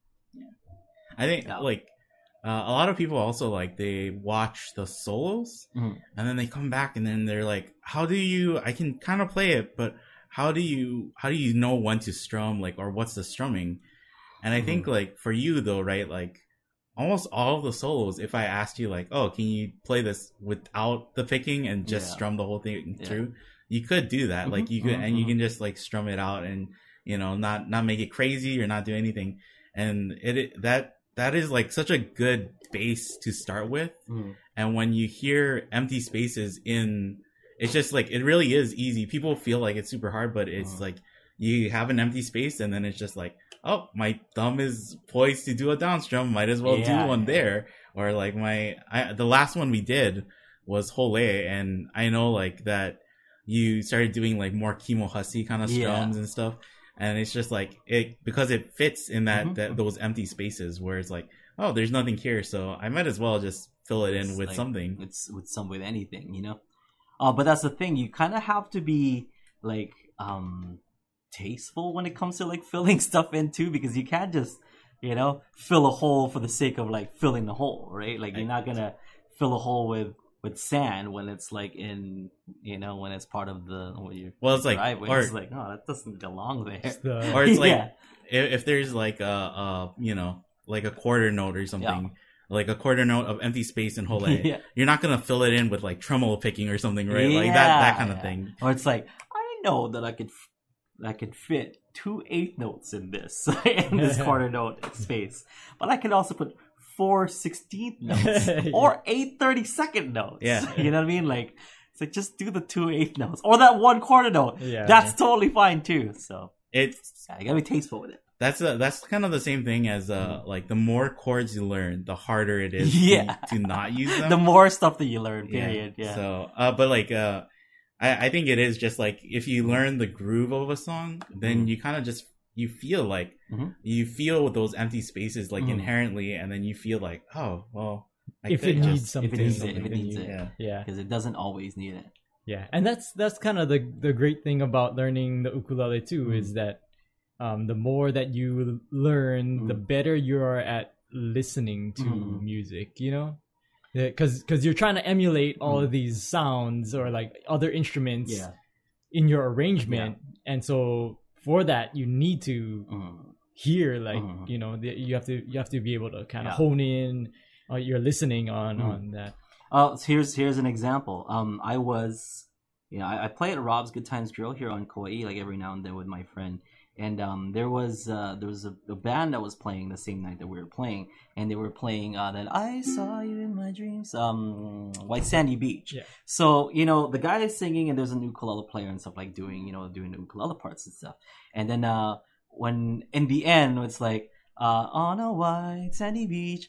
I think Yeah. like uh, a lot of people also like they watch the solos Mhm. and then they come back and then they're like, how do you? I can kind of play it, but how do you? How do you know when to strum? Like, or what's the strumming? And I think like for you though, right? Like almost all of the solos, if I asked you like, oh, can you play this without the picking and just Yeah. strum the whole thing Yeah. through? You could do that. Mhm, Like you could, mhm, and you mhm. can just like strum it out and you know not not make it crazy or not do anything. And it, it that that is like such a good base to start with. Mhm. And when you hear empty spaces in, it's just like it really is easy. People feel like it's super hard, but it's Mhm. like you have an empty space and then it's just like, oh, my thumb is poised to do a down strum, might as well Yeah, do one yeah. there. Or like my I, the last one we did was Hole, and I know like that you started doing like more Kimohasi kind of Yeah. strums and stuff, and it's just like it because it fits in that, Mhm. that those empty spaces where it's like, oh, there's nothing here, so I might as well just fill it in It's with like- something. It's with some with anything, you know. Uh, but that's the thing. You kind of have to be like um tasteful when it comes to like filling stuff in too, because you can't just you know fill a hole for the sake of like filling the hole, right? Like you're not gonna fill a hole with with sand when it's like in you know when it's part of the what you Well, it's like- driveway. or- It's like no, that doesn't belong there. It's the- Or it's like Yeah. if, if there's like a, a you know like a quarter note or something, like a quarter note of empty space in Hole, Yeah. you're not gonna fill it in with like tremolo picking or something, right? Like that that kind of Yeah. thing. Or it's like I know that I could f- I could fit two eighth notes in this in this quarter note space, but I can also put four sixteenth notes or eight thirty second notes. Yeah. You know what I mean? Like it's like just do the two eighth notes or that one quarter note. Yeah. That's totally fine too. So It's yeah, you gotta be tasteful with it. that's a, that's kind of the same thing as uh like the more chords you learn, the harder it is Yeah. to, to not use them. The more stuff that you learn, period. Yeah. So, uh, but like, uh, I, I think it is just like if you learn the groove of a song, then Mhm. you kind of just you feel like Mhm. you feel those empty spaces like Mhm. inherently, and then you feel like, oh well, I if could it just- needs something, if it needs it, something, if it then needs you- it. yeah. yeah, Because it doesn't always need it. yeah, and that's that's kind of the the great thing about learning the ukulele too Mm. is that um, the more that you learn, the Mm. better you are at listening to Mm. music. You know, because because you're trying to emulate all Mm. of these sounds or like other instruments Yeah. in your arrangement, and so for that you need to Mm. hear like Mhm. you know the, you have to you have to be able to kind of Yeah. hone in uh, your listening on Mhm. on that. Uh, so here's here's an example. Um, I was, you know, I, I play at Rob's Good Times Grill here on Kauai, like every now and then with my friend. And um, there was uh, there was a, a band that was playing the same night that we were playing, and they were playing uh, that I saw you in my dreams, um, White Sandy Beach. Yeah. So you know the guy is singing, and there's an ukulele player and stuff like doing you know doing the ukulele parts and stuff. And then uh, when in the end it's like. Uh, on a white sandy beach,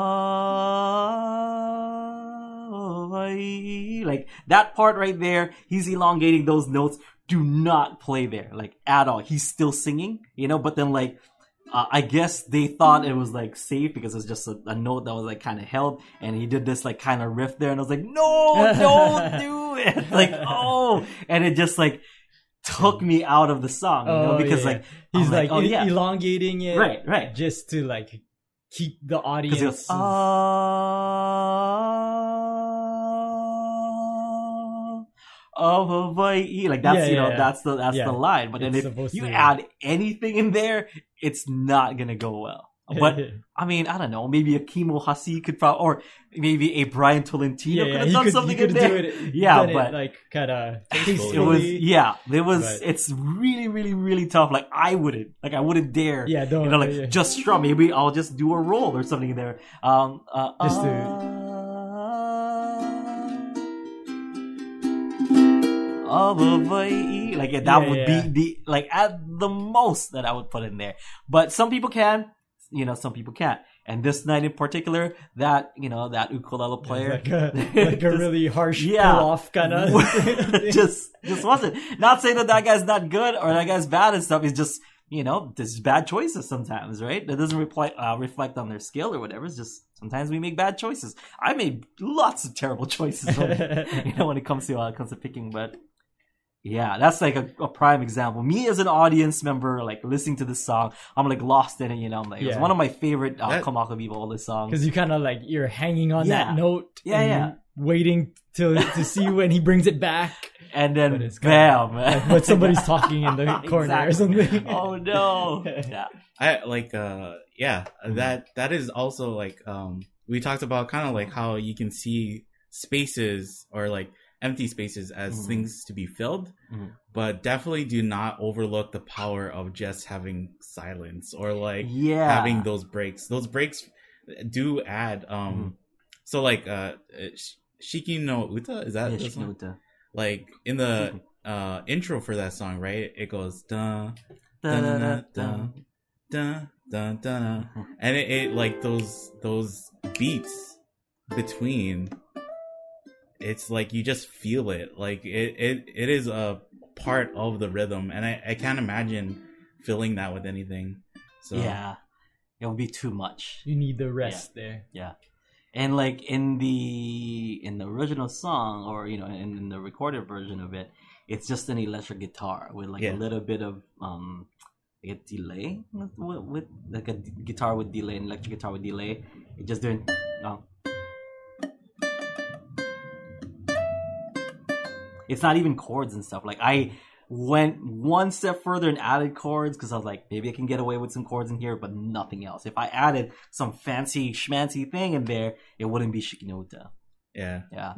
oh, like that part right there, he's elongating those notes. Do not play there, like at all. He's still singing, you know, but then like, uh, I guess they thought it was like safe because it's just a, a note that was like kind of held, and he did this like kind of riff there, and I was like, no, don't do it, like oh, and it just like took me out of the song, you know, Oh, because yeah. like He's I'm like, oh e- yeah, elongating it, right, right. just to like keep the Because audience. he goes, oh, oh, Hawaii. Like that's Yeah, you know yeah, yeah. that's the that's Yeah. the line. But then It's if supposed you to- add anything in there, it's not gonna go well. But I mean, I don't know. Maybe a Kimo Hasi could probably, or maybe a Brian Tolentino yeah, could have yeah, done could, something you in could there. do it, yeah, done but it, like kind of it was yeah. There was but, it's really really really tough. Like I wouldn't like I wouldn't dare. Yeah, don't you know like yeah. just strum. Maybe I'll just do a roll or something in there. Um, uh, just to. Uh, Of Hawaii. Like yeah, that yeah, would yeah. be the like at the most that I would put in there. But some people can, you know, some people can't. And this night in particular, that you know that ukulele player, like a, like a really harsh yeah, pull off kind of, just just wasn't. Not saying that that guy's not good or that guy's bad and stuff. It's just you know there's bad choices sometimes, right? That doesn't reply, uh, reflect on their skill or whatever. It's just sometimes we make bad choices. I made lots of terrible choices, when, you know, when it comes to uh, comes to picking, but. Yeah, that's like a, a prime example. Me as an audience member, like listening to this song, I'm like lost in it. You know, I'm like yeah. it's one of my favorite uh, that, Komako Viva this songs because you kind of like you're hanging on yeah. that note, yeah, yeah, waiting to to see when he brings it back, and then but it's bam, like, but somebody's talking in the corner exactly. or something. Oh no, yeah, I like uh yeah mm-hmm. that that is also like um we talked about kind of like how you can see spaces or like empty spaces as mm-hmm. things to be filled, mm-hmm. but definitely do not overlook the power of just having silence or like yeah. having those breaks. Those breaks do add. Um, mm-hmm. So like uh, Shiki no Uta, is that yeah, Shiki no Uta? Like in the uh, intro for that song, right? It goes dun dun dun dun dun dun dun, dun. And it, it like those those beats between. It's like you just feel it. Like it, it, it is a part of the rhythm, and I, I can't imagine filling that with anything. So yeah, it would be too much. You need the rest yeah. there. Yeah, and like in the in the original song, or you know, in, in the recorded version of it, it's just an electric guitar with like yeah. a little bit of um, like a delay with, with like a guitar with delay, an electric guitar with delay. It just doing. Um, It's not even chords and stuff. Like I went one step further and added chords because I was like, maybe I can get away with some chords in here, but nothing else. If I added some fancy schmancy thing in there, it wouldn't be Shiki no Uta. Yeah, yeah.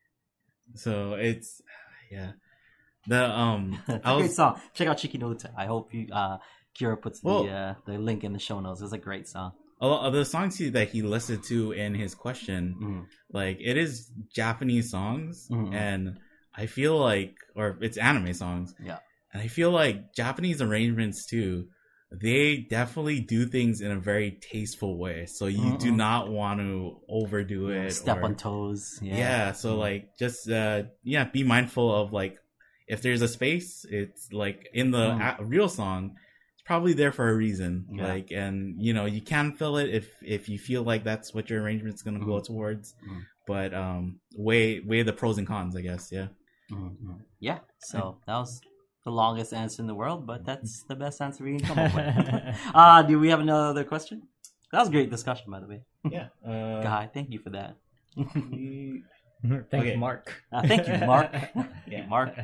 So it's yeah. The um, it's I a was, great song. Check out Shiki no Uta. I hope you uh, Kira puts well, the uh, the link in the show notes. It's a great song. A lot of the songs he, that he listed to in his question, mm-hmm. like it is Japanese songs mm-hmm. and. I feel like, or it's anime songs. Yeah. And I feel like Japanese arrangements too, they definitely do things in a very tasteful way. So you mm-mm. do not want to overdo yeah, it. Step or, on toes. Yeah. Yeah. So mm-hmm. like, just, uh, yeah, be mindful of like, if there's a space, it's like in the mm. a- real song, it's probably there for a reason. Yeah. Like, and you know, you can fill it if, if you feel like that's what your arrangement's going to mm-hmm. go towards. Mm-hmm. But, um, weigh, weigh the pros and cons, I guess. Yeah. Mm-hmm. Yeah, so that was the longest answer in the world, but that's the best answer we can come up with. uh, do we have another question? That was a great discussion, by the way. Yeah. Uh, Guy, thank you for that. thank okay. you, Mark. Uh, thank you, Mark. yeah. Mark.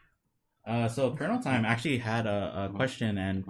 Uh, so Colonel Time actually had a, a question, and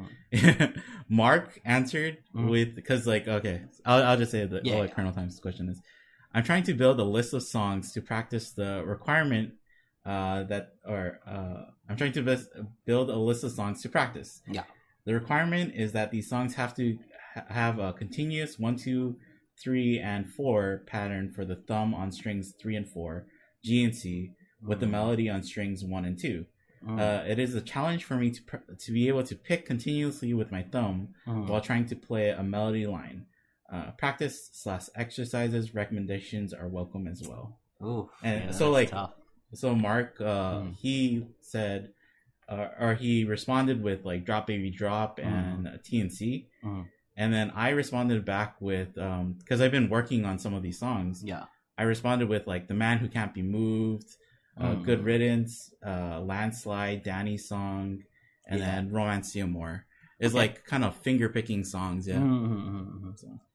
Mark answered mm-hmm. with, because like, okay, I'll, I'll just say that yeah, what yeah. Colonel Time's question is. I'm trying to build a list of songs to practice the requirement Uh, that or uh, I'm trying to best build a list of songs to practice. Yeah. The requirement is that these songs have to ha- have a continuous one, two, three, and four pattern for the thumb on strings three and four, G and C, with mm. the melody on strings one and two. Mm. Uh, it is a challenge for me to pr- to be able to pick continuously with my thumb mm. while trying to play a melody line. Uh, practice slash exercises recommendations are welcome as well. Ooh, and yeah, so like. Tough. So Mark, uh, mm. he said, uh, or he responded with like "Drop Baby Drop" and mm. T N C, mm. and then I responded back with, um, because I've been working on some of these songs. Yeah, I responded with like "The Man Who Can't Be Moved," uh, mm. "Good Riddance," uh, "Landslide," Danny's song, and yeah. then "Romancea More." It's okay. like kind of finger picking songs, yeah. Mm-hmm. So.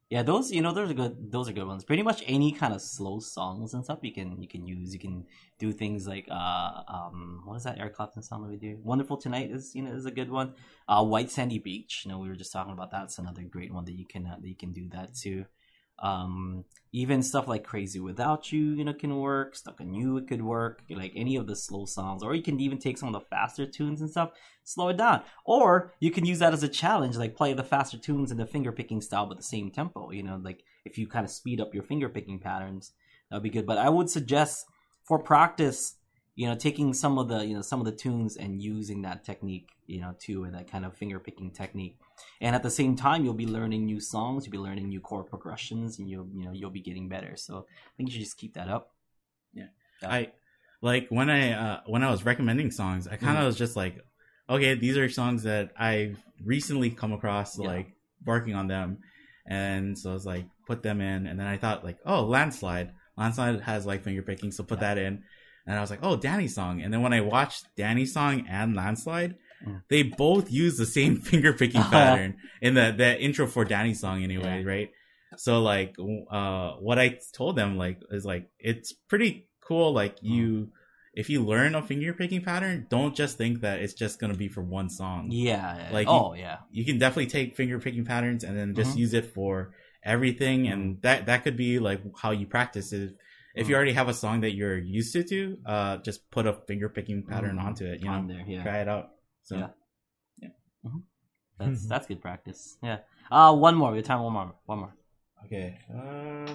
Yeah, those you know those are good. Those are good ones. Pretty much any kind of slow songs and stuff you can you can use. You can do things like uh um what is that Eric Clapton song that we do? Wonderful Tonight is you know is a good one. Uh, White Sandy Beach. You know we were just talking about that. It's another great one that you can uh, that you can do that too. Um, even stuff like Crazy Without You, you know, can work. Stuck on You, it could work. Like any of the slow songs, or you can even take some of the faster tunes and stuff, slow it down. Or you can use that as a challenge, like play the faster tunes in the finger picking style but the same tempo. You know, like if you kind of speed up your finger picking patterns, that'd be good. But I would suggest for practice, you know, taking some of the you know some of the tunes and using that technique, you know, too, and that kind of finger picking technique. And at the same time, you'll be learning new songs, you'll be learning new chord progressions, and you'll you know you'll be getting better. So I think you should just keep that up. Yeah, yeah. I like when I uh, when I was recommending songs, I kind of mm. was just like, okay, these are songs that I've recently come across, yeah. like working on them, and so I was like, put them in, and then I thought like, oh, Landslide, Landslide has like finger picking, so put yeah. that in, and I was like, oh, Danny's song, and then when I watched Danny's song and Landslide. Mm. They both use the same finger picking pattern in the, the intro for Danny's song anyway, yeah. right? So like, uh, what I told them like is like it's pretty cool. Like you, mm. if you learn a finger picking pattern, don't just think that it's just gonna be for one song. Yeah. Like oh you, yeah. You can definitely take finger picking patterns and then just mm-hmm. use it for everything, mm. and that that could be like how you practice it. If mm. you already have a song that you're used to, to uh, just put a finger picking pattern mm. onto it. You On know, there, yeah. try it out. So, yeah, yeah, mm-hmm. that's that's good practice. Yeah. Uh one more. We have time. One more. One more. Okay. Uh,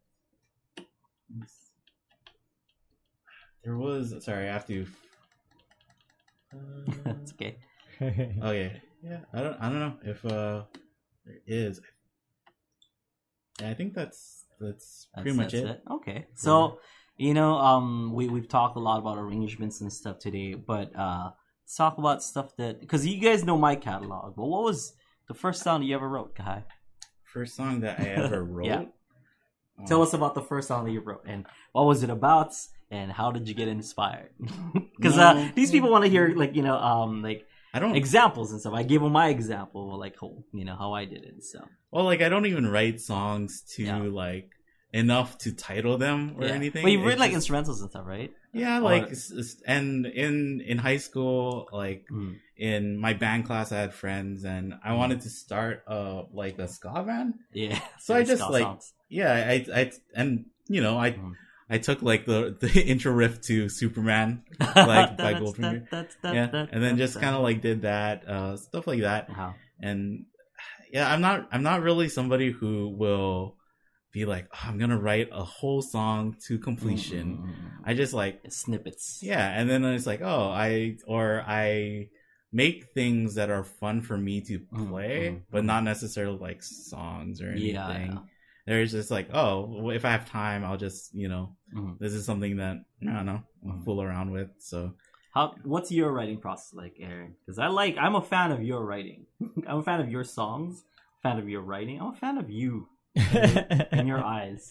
there was. Sorry, I have to. Uh, it's okay. Okay. Yeah, I don't. I don't know if uh there is. Yeah, I think that's that's, that's pretty much that's it. it. Okay. So you know, um, we we've talked a lot about arrangements and stuff today, but uh. Let's talk about stuff that, because you guys know my catalog, but what was the first song that you ever wrote, Kai? First song that I ever wrote? Yeah. Um, Tell us about the first song that you wrote, and what was it about, and how did you get inspired? Because no. uh, these people want to hear, like, you know, um, like, I don't examples and stuff. I gave them my example, like, you know, how I did it, so. Well, like, I don't even write songs to, yeah. like, enough to title them or yeah. anything. But you've written like just... instrumentals and stuff, right? Yeah, like, or... and in in high school, like mm. in my band class, I had friends, and I mm. wanted to start uh like a ska band. Yeah. So I just like songs. yeah, I I and you know I mm. I took like the the intro riff to Superman, like by Goldfinger. Yeah, and then just kind of like did that uh stuff like that, uh-huh. and yeah, I'm not I'm not really somebody who will be like, oh, I'm gonna write a whole song to completion. Mm-hmm. I just like snippets. Yeah, and then it's like, oh, I or I make things that are fun for me to play, mm-hmm. but not necessarily like songs or anything. Yeah, yeah. There's just like, oh, if I have time, I'll just, you know, mm-hmm. this is something that I don't know, I'll mm-hmm. fool around with. So, how? What's your writing process like, Aaron? Because I like, I'm a fan of your writing. I'm a fan of your songs. A fan of your writing. I'm a fan of you. In your eyes.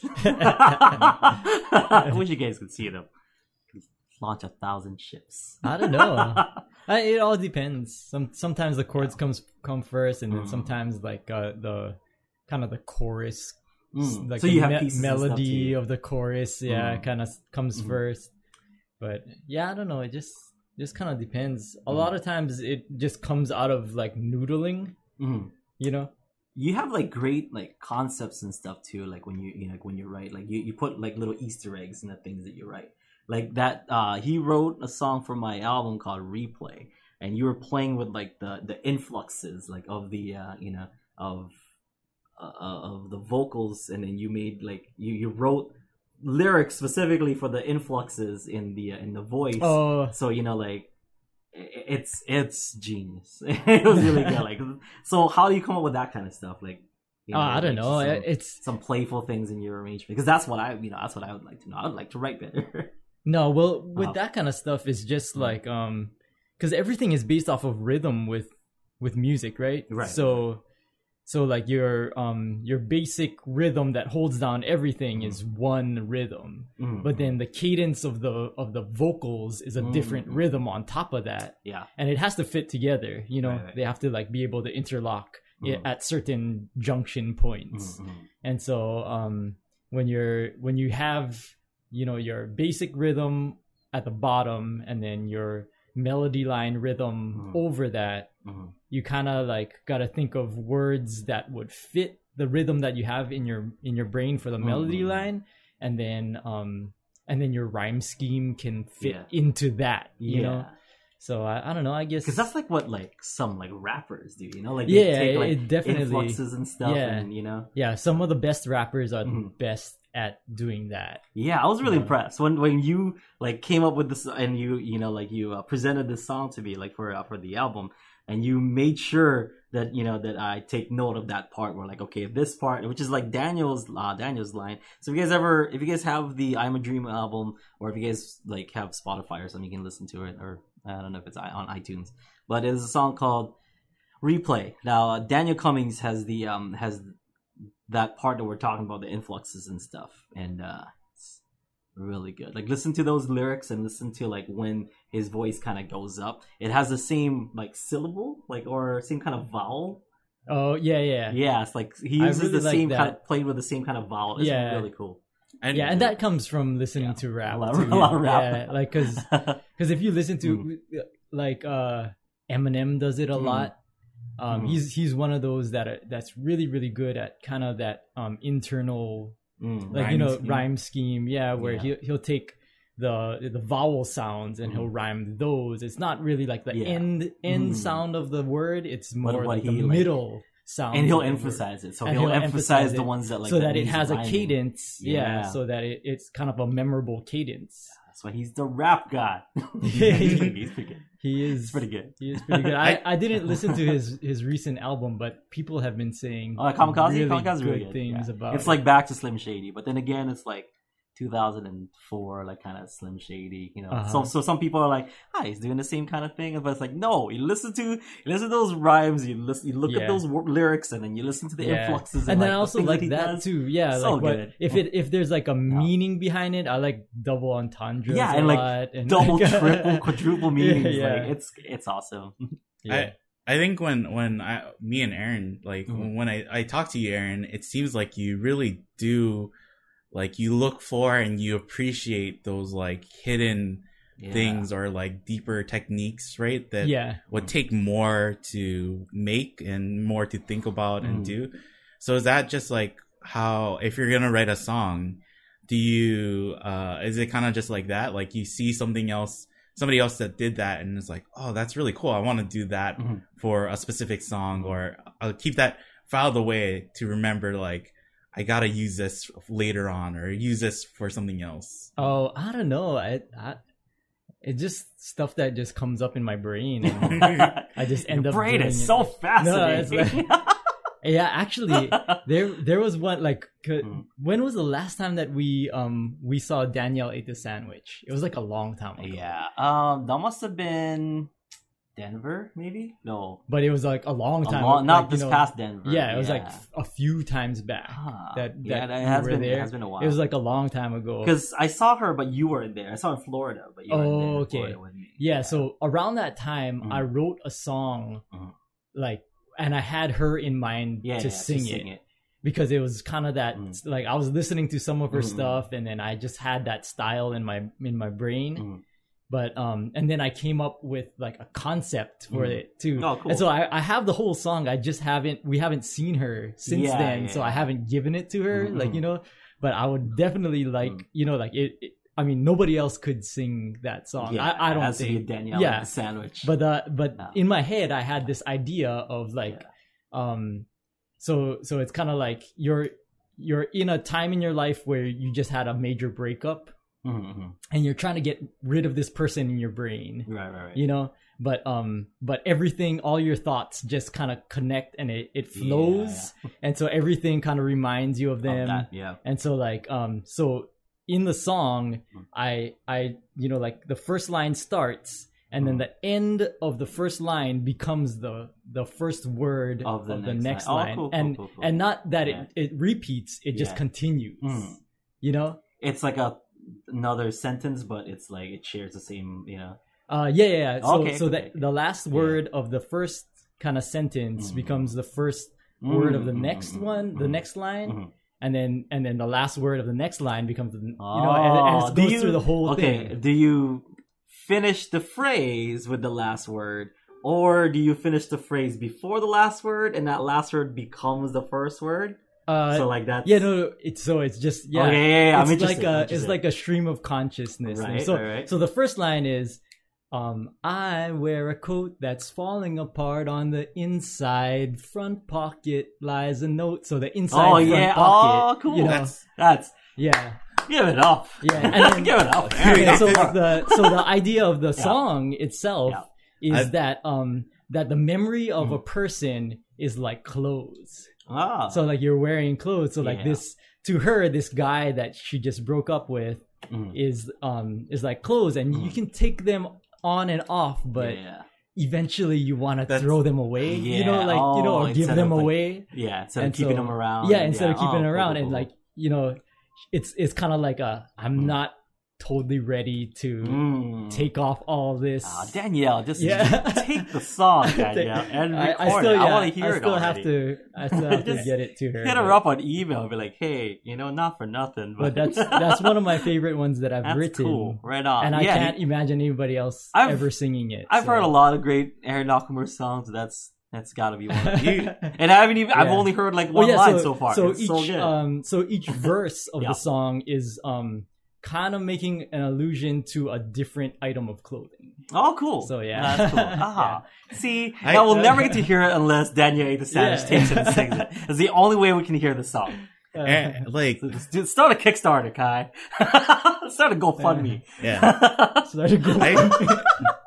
I wish you guys could see them. Launch a thousand ships. I don't know. I, it all depends. Some sometimes the chords yeah. comes come first, and then mm. sometimes like uh, the kind of the chorus, mm. like so you the have me- melody of the chorus, yeah, mm. kind of comes mm. first. But yeah, I don't know. It just just kind of depends. A mm. lot of times it just comes out of like noodling, mm. you know. You have like great like concepts and stuff too. Like when you you know like, when you write, like you, you put like little Easter eggs in the things that you write. Like that, uh, he wrote a song for my album called Replay, and you were playing with like the the influxes like of the uh, you know of uh, of the vocals, and then you made like you you wrote lyrics specifically for the influxes in the uh, in the voice. Oh. So you know like. It's it's genius. It was really good. Like, so how do you come up with that kind of stuff? Like, you know, oh, I don't like know. Some, it's some playful things in your arrangement, because that's what I, you know, that's what I would like to know. I would like to write better. No, well, with uh, that kind of stuff, it's just like um, because everything is based off of rhythm with with music, right? Right. So. So like your um your basic rhythm that holds down everything mm. is one rhythm, mm. but then the cadence of the of the vocals is a mm. different rhythm on top of that. Yeah, and it has to fit together. You know, right, right. They have to like be able to interlock mm. at certain junction points. Mm-hmm. And so um, when you're when you have, you know, your basic rhythm at the bottom and then your melody line rhythm mm-hmm. over that, mm-hmm. you kind of like got to think of words that would fit the rhythm that you have in your in your brain for the mm-hmm. melody line, and then um and then your rhyme scheme can fit yeah. into that, you yeah. know. So I, I don't know, I guess because that's like what like some like rappers do, you know, like yeah, they take, like, it definitely influxes and stuff, yeah. and you know, yeah, some of the best rappers are mm-hmm. the best at doing that. Yeah, I was really yeah. impressed when when you like came up with this and you you know like you uh, presented this song to me like for uh, for the album, and you made sure that you know that I take note of that part where like okay this part which is like Daniel's uh, Daniel's line. So if you guys ever if you guys have the I'm a Dream album, or if you guys like have Spotify or something, you can listen to it, or I don't know if it's on iTunes, but it's a song called Replay. Now uh, Daniel Cummings has the um has that part that we're talking about, the influxes and stuff, and uh it's really good. Like listen to those lyrics and listen to like when his voice kind of goes up, it has the same like syllable like or same kind of vowel. Oh yeah yeah yeah it's like he uses really the like same that. kind of played with the same kind of vowel. It's yeah. really cool. And, yeah, and that comes from listening yeah. to rap. A lot, too, a lot of rap. Yeah, like because because if you listen to mm. like uh, Eminem does it a mm. lot. Um, mm. He's he's one of those that are, that's really really good at kind of that um, internal mm. like rhyme you know scheme. rhyme scheme. Yeah, where yeah. he he'll take the the vowel sounds and mm. he'll rhyme those. It's not really like the yeah. end end mm. sound of the word. It's more what, what like the like, middle. Sound and he'll emphasize it, so he'll, he'll emphasize, emphasize the ones that like so that, that it has rhyming. a cadence, yeah. yeah, so that it, it's kind of a memorable cadence. That's why he's the rap god. he's, pretty, he's pretty good. He is he's pretty good. He is pretty good. I, I didn't listen to his, his recent album, but people have been saying oh, Kamikaze, really Kamikaze good really good. things yeah. about. It's it. like back to Slim Shady, but then again, it's like two thousand four, like kind of Slim Shady, you know. Uh-huh. So so some people are like, "Hi, he's doing the same kind of thing," but it's like, no, you listen to you listen to those rhymes, you listen, you look yeah. at those w- lyrics, and then you listen to the yeah. influxes, and, and then like, I also the like that, that too. Yeah, so like what, good. if it if there's like a meaning behind it, I like double entendres. Yeah, a and like lot, and double, triple, quadruple meanings. Yeah, yeah. Like it's it's awesome. Yeah. I I think when when I me and Aaron like mm-hmm. when I I talk to you, Aaron, it seems like you really do. Like you look for and you appreciate those like hidden yeah. things or like deeper techniques, right? That yeah. would take more to make and more to think about mm. and do. So is that just like how, if you're going to write a song, do you, uh, is it kind of just like that? Like you see something else, somebody else that did that and it's like, oh, that's really cool. I want to do that mm-hmm. for a specific song, or I'll keep that filed away to remember like, I gotta use this later on, or use this for something else. Oh, I don't know. I, I it's just stuff that just comes up in my brain, and I just end Your up. Brain doing is it. so fascinating. No, it's like, yeah, actually, there there was one like. Mm. When was the last time that we um we saw Danielle ate the sandwich? It was like a long time ago. Yeah, um, that must have been Denver, maybe? No. But it was like a long time. A long, like, not this know, past Denver. Yeah, it yeah. was like a few times back. Huh. That, that yeah, it has, we been, there. it has been a while. It was like a long time ago. Because I saw her, but you weren't there. I saw her in Florida, but you oh, weren't there in okay. Florida with me. Yeah, yeah, so around that time, mm-hmm. I wrote a song, mm-hmm. like, and I had her in mind yeah, to, yeah, sing, to it, sing it. Because it was kind of that, mm. like, I was listening to some of her mm-hmm. stuff, and then I just had that style in my in my brain. Mm. But um, and then I came up with like a concept for mm. it too. Oh, cool. And so I, I have the whole song. I just haven't we haven't seen her since yeah, then, yeah, so yeah. I haven't given it to her. Mm-hmm. Like you know, but I would definitely like mm. you know like it, it. I mean, nobody else could sing that song. Yeah, I, I don't it has think. to be Danielle yeah, the sandwich. But uh, but no. in my head, I had this idea of like, yeah. um, so so it's kind of like you're you're in a time in your life where you just had a major breakup. Mm-hmm. And you're trying to get rid of this person in your brain, right, right, right. You know, but um, but everything, all your thoughts just kind of connect, and it, it flows, yeah. and so everything kind of reminds you of them. Of that, yeah. And so like um, so in the song, mm. I I you know like the first line starts, and mm. then the end of the first line becomes the the first word of the of next, the next line, line, oh, cool, and cool, cool, cool. and not that yeah. it it repeats, it just yeah. continues. Mm. You know, it's like a another sentence, but it's like it shares the same, you know. Uh, yeah, yeah. yeah. So, okay, so okay. that the last word yeah. of the first kind of sentence Mm. becomes the first Mm, word of the mm, next mm, one, the mm, next line, mm. and then and then the last word of the next line becomes the, you Oh, know, and, and it do goes you- through the whole okay, thing. do you finish the phrase with the last word, or do you finish the phrase before the last word, and that last word becomes the first word? Uh, So like that's yeah, no, no, it's so it's just yeah, Okay, yeah, yeah, I'm it's interested, like I'm a interested. it's like a stream of consciousness. And Right, so right, right. so the first line is, um, I wear a coat that's falling apart on the inside. Front pocket lies a note. So the inside Oh front yeah, pocket. oh cool. You know, That's that's yeah. give it up. Yeah, and then- give it up. Yeah, so like the so the idea of the Yeah. song itself Yeah. is I- that um that the memory of Mm. a person is like clothes. Ah, So like you're wearing clothes. So like Yeah. this to her, this guy that she just broke up with Mm. is um is like clothes, and you Mm. can take them on and off, but yeah, eventually you want to That's- throw them away. You Yeah, know, like you know, oh, or give instead them of, like, away. yeah. Instead And of keeping so- them around, Yeah, instead of keeping Oh, them cool, around, cool, and cool. like you know, it's it's kind of like a I'm Mm. not totally ready to Mm. take off all this. Ah, Danielle, just, Yeah. just take the song, Danielle, and I, record I still, it. yeah, I want to hear I it still already. have to. I still have to Just get it to her. Hit her but, up on email, be like, hey, you know, not for nothing, but, but that's that's one of my favorite ones that I've that's written, cool. Right on. and I yeah, can't imagine anybody else I've- ever singing it. I've so. heard a lot of great Aaron Nakamura songs. That's that's got to be one of them. You- And I haven't even. I've Yeah. only heard like Well, one yeah, line so, so, far. So it's each so good. um so each verse of Yeah. the song is um kind of making an allusion to a different item of clothing. Oh, cool. So, yeah. that's cool. Ah, see, I- now we'll never get to hear it unless Daniel A. the Savage Yeah. takes it and sings it. It's the only way we can hear the song. Uh, and, like So just- just start a Kickstarter, Kai. Start a GoFundMe. yeah, so that'd go. I,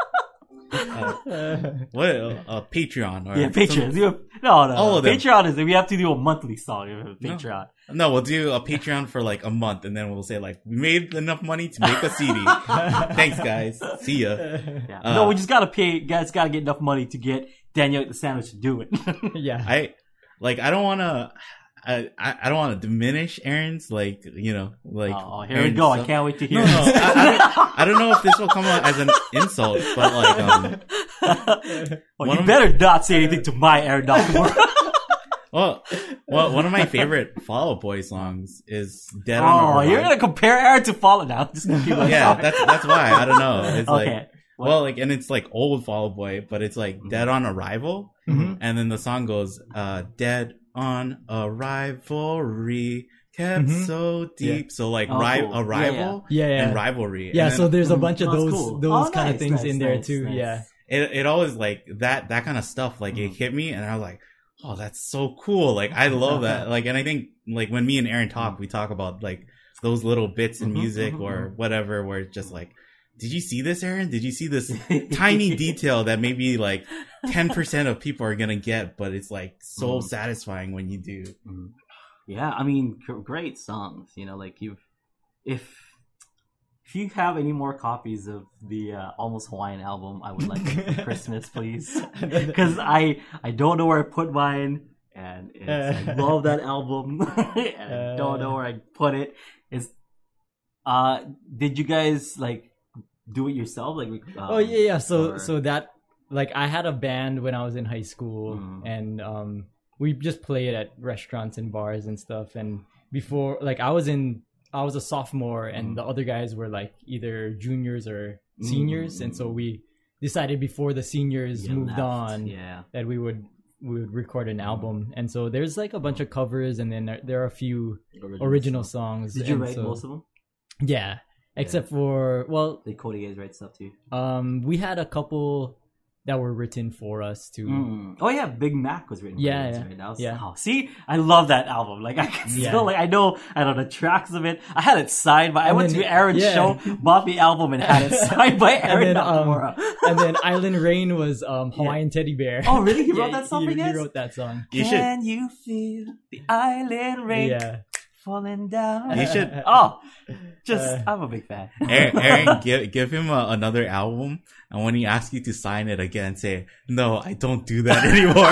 uh, Uh, what a Patreon or Yeah, Patreon. Do a- No, no, All no. of them. Patreon is we have to do a monthly song. if it's No. Patreon. No, we'll do a Patreon for like a month, and then we'll say like we made enough money to make a C D. Thanks, guys. See ya. Yeah. Uh, no, we just gotta pay. Guys, gotta get enough money to get Daniel the Sandwich to do it. yeah. I like. I don't want to. I I I don't want to diminish Aaron's like you know like. oh, here we Aaron's go. I stuff. can't wait to hear. No, no. I, I, don't, I don't know if this will come out as an insult, but like um. well, one you of- better not say anything to my Aaron Nakamura. Well, well, one of my favorite Fall Out Boy songs is "Dead on Oh, Arrival." you're gonna compare Aaron to Fall Out now? Just gonna keep on Yeah, talking. that's that's why I don't know. It's like okay. well, like, and it's like old Fall Out Boy, but it's like Mm-hmm. "Dead on Arrival," Mhm. and then the song goes, uh, "Dead on Arrivalry, kept Mhm. so deep." So like Oh, ri- cool. Yeah, arrival Yeah, yeah. and rivalry. Yeah, And so then there's a Mm, bunch of that's those cool. those Oh, kind of nice, things nice, in there nice, too. nice. Yeah. it it always like that that kind of stuff. Like it Mhm. hit me, and I was like, "Oh, that's so cool!" Like I love that. Like, and I think like when me and Aaron talk, we talk about like those little bits in Mhm, music mhm, or whatever, where it's just like, "Did you see this, Aaron? Did you see this tiny detail that maybe like ten percent of people are gonna get, but it's like so Mhm. satisfying when you do." Mm. Yeah, I mean, gr- great songs. You know, like you've, if if you have any more copies of the uh, Almost Hawaiian album, I would like it for Christmas, please. Because I I don't know where I put mine, and it's, I love that album, and I don't know where I put it. It's uh, did you guys like do it yourself? Like, um, Oh yeah, yeah. So or- so that like I had a band when I was in high school, Mm. and um we just played at restaurants and bars and stuff. And before, like I was in, I was a sophomore, and Mm. the other guys were like either juniors or seniors, Mm. and so we decided before the seniors you moved left. on Yeah. that we would we would record an Mm. album. And so there's like a bunch of covers, and then there, there are a few original songs. Did you and write so- most of them? Yeah, except for well, Did Cody guys write stuff too? um, we had a couple that were written for us too. Mm. Oh yeah, Big Mac was written. Yeah, for this, yeah, right? That was, yeah. Oh, see, I love that album. Like I can still Yeah. like I know I know the tracks of it. I had it signed by. I And went then- to Aaron's yeah. show, bought the album, and had it signed by Aaron then, um, Nakamura. And then Island Rain was um, Hawaiian Teddy Bear. Oh, really? He Yeah, wrote that song he, for you he guys? wrote that song. You should. Can you feel the island rain Yeah. falling down. You should. Oh, just Uh, I'm a big fan. Aaron, Aaron give, give him a, another album, and when he asks you to sign it again, say, "No, I don't do that anymore."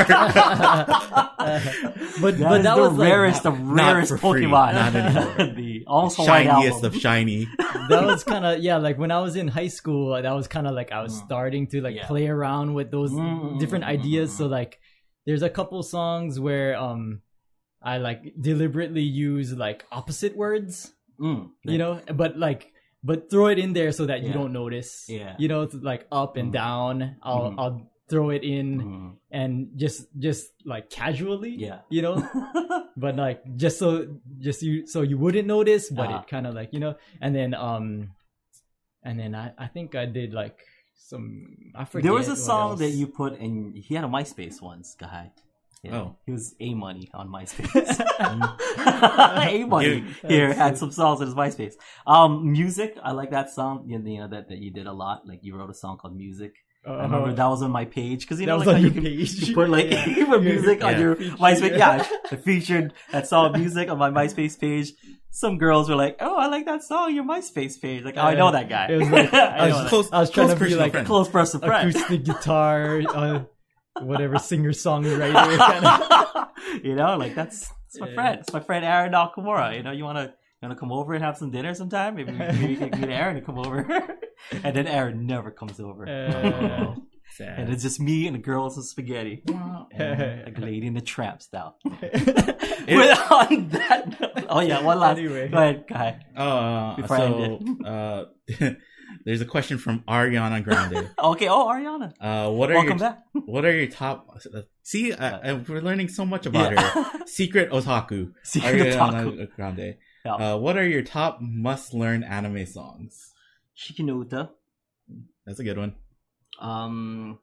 but That but is that the was like, rarest of not rarest for free, Pokemon. not anymore. The almost Hawaiian Shiniest album. of shiny. that was kind of yeah like when I was in high school, that was kind of like I was Mm. starting to like Yeah. play around with those Mm, different mm, mm, ideas. mm, So like there's a couple songs where um I like deliberately use like opposite words, Mm, you know, but like but throw it in there so that you Yeah. don't notice. Yeah. You know, it's like up and Mm. down. I'll Mhm. I'll throw it in Mm, and just just like casually. yeah. You know, but like just so just you so you wouldn't notice, but Uh-huh. it kind of like, you know, and then um and then I I think I did like some I forget There was a what song else. that you put in. He had a MySpace once, guy. Yeah. Oh. He was A Money on MySpace. A Money Yeah. here had some songs in his MySpace. Um, music. I like that song. You know, you know that that you did a lot. Like you wrote a song called Music. Uh, I remember that was on my page because you that know was like on how your you can page. you put like Yeah. you put music on Yeah. your Featured, MySpace. yeah. Yeah, I featured that song Music on my MySpace page. Some girls were like, "Oh, I like that song. Your MySpace page." Like, oh, I know that guy. It was like I, I know was, that. Close- I was trying close to be personal like friend. Close person friend. acoustic guitar, uh, whatever singer songwriter kind of. You know, like that's, that's my Yeah. friend. It's my friend Aaron Nakamura. You know, you wanna you wanna come over and have some dinner sometime? Maybe maybe you can get Aaron to come over. And then Aaron never comes over. Uh, Sad. And it's just me and the girls and spaghetti. Like Lady in the Tramp style. But on that note, oh yeah, one last. Anyway. Go ahead, guy. Uh, Before I so end uh, there's a question from Ariana Grande. Okay. Oh, Ariana. Uh, what are Welcome your back. what are your top? See, I, I, we're learning so much about Yeah. her. Secret otaku. Secret Ariana otaku. Grande. Yeah. Uh, what are your top must-learn anime songs? Shikinuta. That's a good one. Um,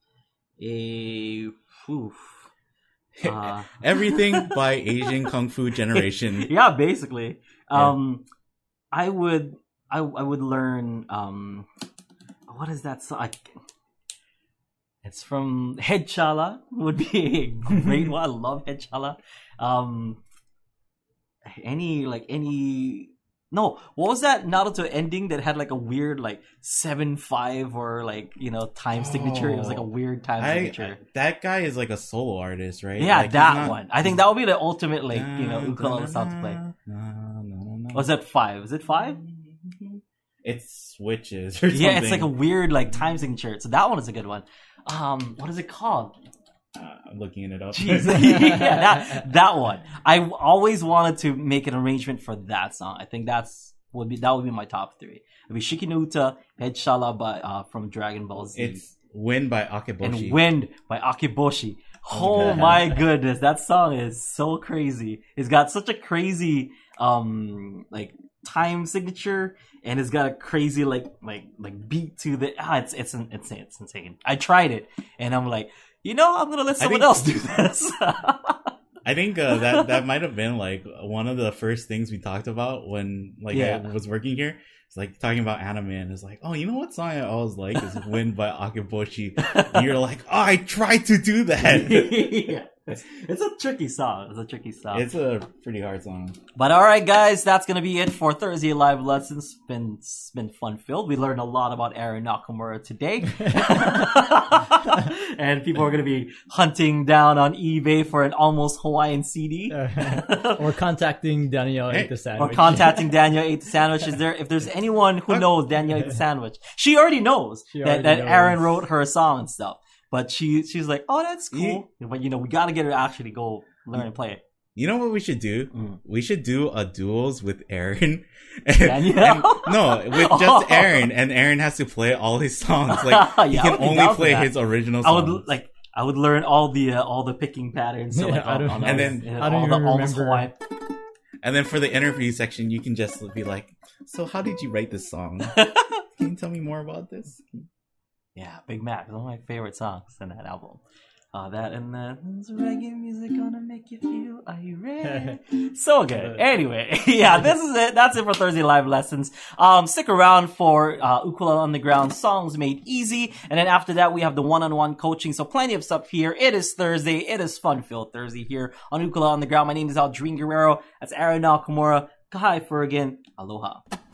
a oof. Uh, Everything by Asian Kung Fu Generation. yeah, basically. Um, I would, I, I would learn. Um, what is that song? I, it's from Headchala. Would be a great one. I love Headchala. Um, any like any. No, what was that Naruto ending that had like a weird like seven five or like you know time signature? It was like a weird time I, signature. that guy is like a solo artist, right? Yeah, Like, he's that not- one. I think that would be the ultimate like you know ukulele sound to play. Was that five? Is it five? It switches or something. Yeah, it's like a weird like time signature. So that one is a good one. Um, what is it called? Uh, I'm looking it up. Jeez. yeah, that that one. I always wanted to make an arrangement for that song. I think that's would be that would be my top three. It'd be Shikinuta, Headchala by uh, from Dragon Ball Z, It's Wind by Akeboshi. and Wind by Akeboshi. Oh God. my goodness, that song is so crazy. It's got such a crazy um like time signature, and it's got a crazy like like like beat to the ah it's it's insane. It's insane. I tried it, and I'm like, you know, I'm gonna let I someone think- else do this. I think uh, that that might have been like one of the first things we talked about when like Yeah. I was working here. It's like talking about anime, and it's like, oh, you know what song I always like is "Wind" by Akeboshi. And you're like, oh, I tried to do that. yeah. It's, it's a tricky song. It's a tricky song. It's a pretty hard song. But all right, guys, that's gonna be it for Thursday Live Lessons. It's been it's been fun filled. We learned a lot about Aaron Nakamura today, and people are gonna be hunting down on eBay for an almost Hawaiian C D, or contacting Danielle Hey, at the or sandwich. contacting Danielle Ate the Sandwich. Is there if there's anyone who knows Danielle Ate the Sandwich? She already knows She that already that knows. Aaron wrote her a song and stuff. But she she's like, oh, that's cool. But you know, we gotta get her to actually go learn and play it. You know what we should do? Mm. We should do a duels with Aaron. And, Danielle? and- no, with just Aaron, and Aaron has to play all his songs. Like he Yeah, I can would be only down for play that. his original I songs. would like I would learn all the uh, all the picking patterns. So Yeah, like I on, don't- on And those- then- and I don't all the even almost remember. Hawaiian. And then for the interview section, you can just be like, "So how did you write this song? Can you tell me more about this?" Yeah, Big Mac is one of my favorite songs in that album. Uh, that and that reggae music gonna make you feel irate. So good. Anyway, yeah, this is it. That's it for Thursday Live Lessons. Um, stick around for uh, Ukulele Underground Songs Made Easy, and then after that we have the one-on-one coaching. So plenty of stuff here. It is Thursday. It is fun-filled Thursday here on Ukulele Underground. My name is Aldrin Guerrero. That's Aaron Nakamura. Kahai Fergan. Aloha.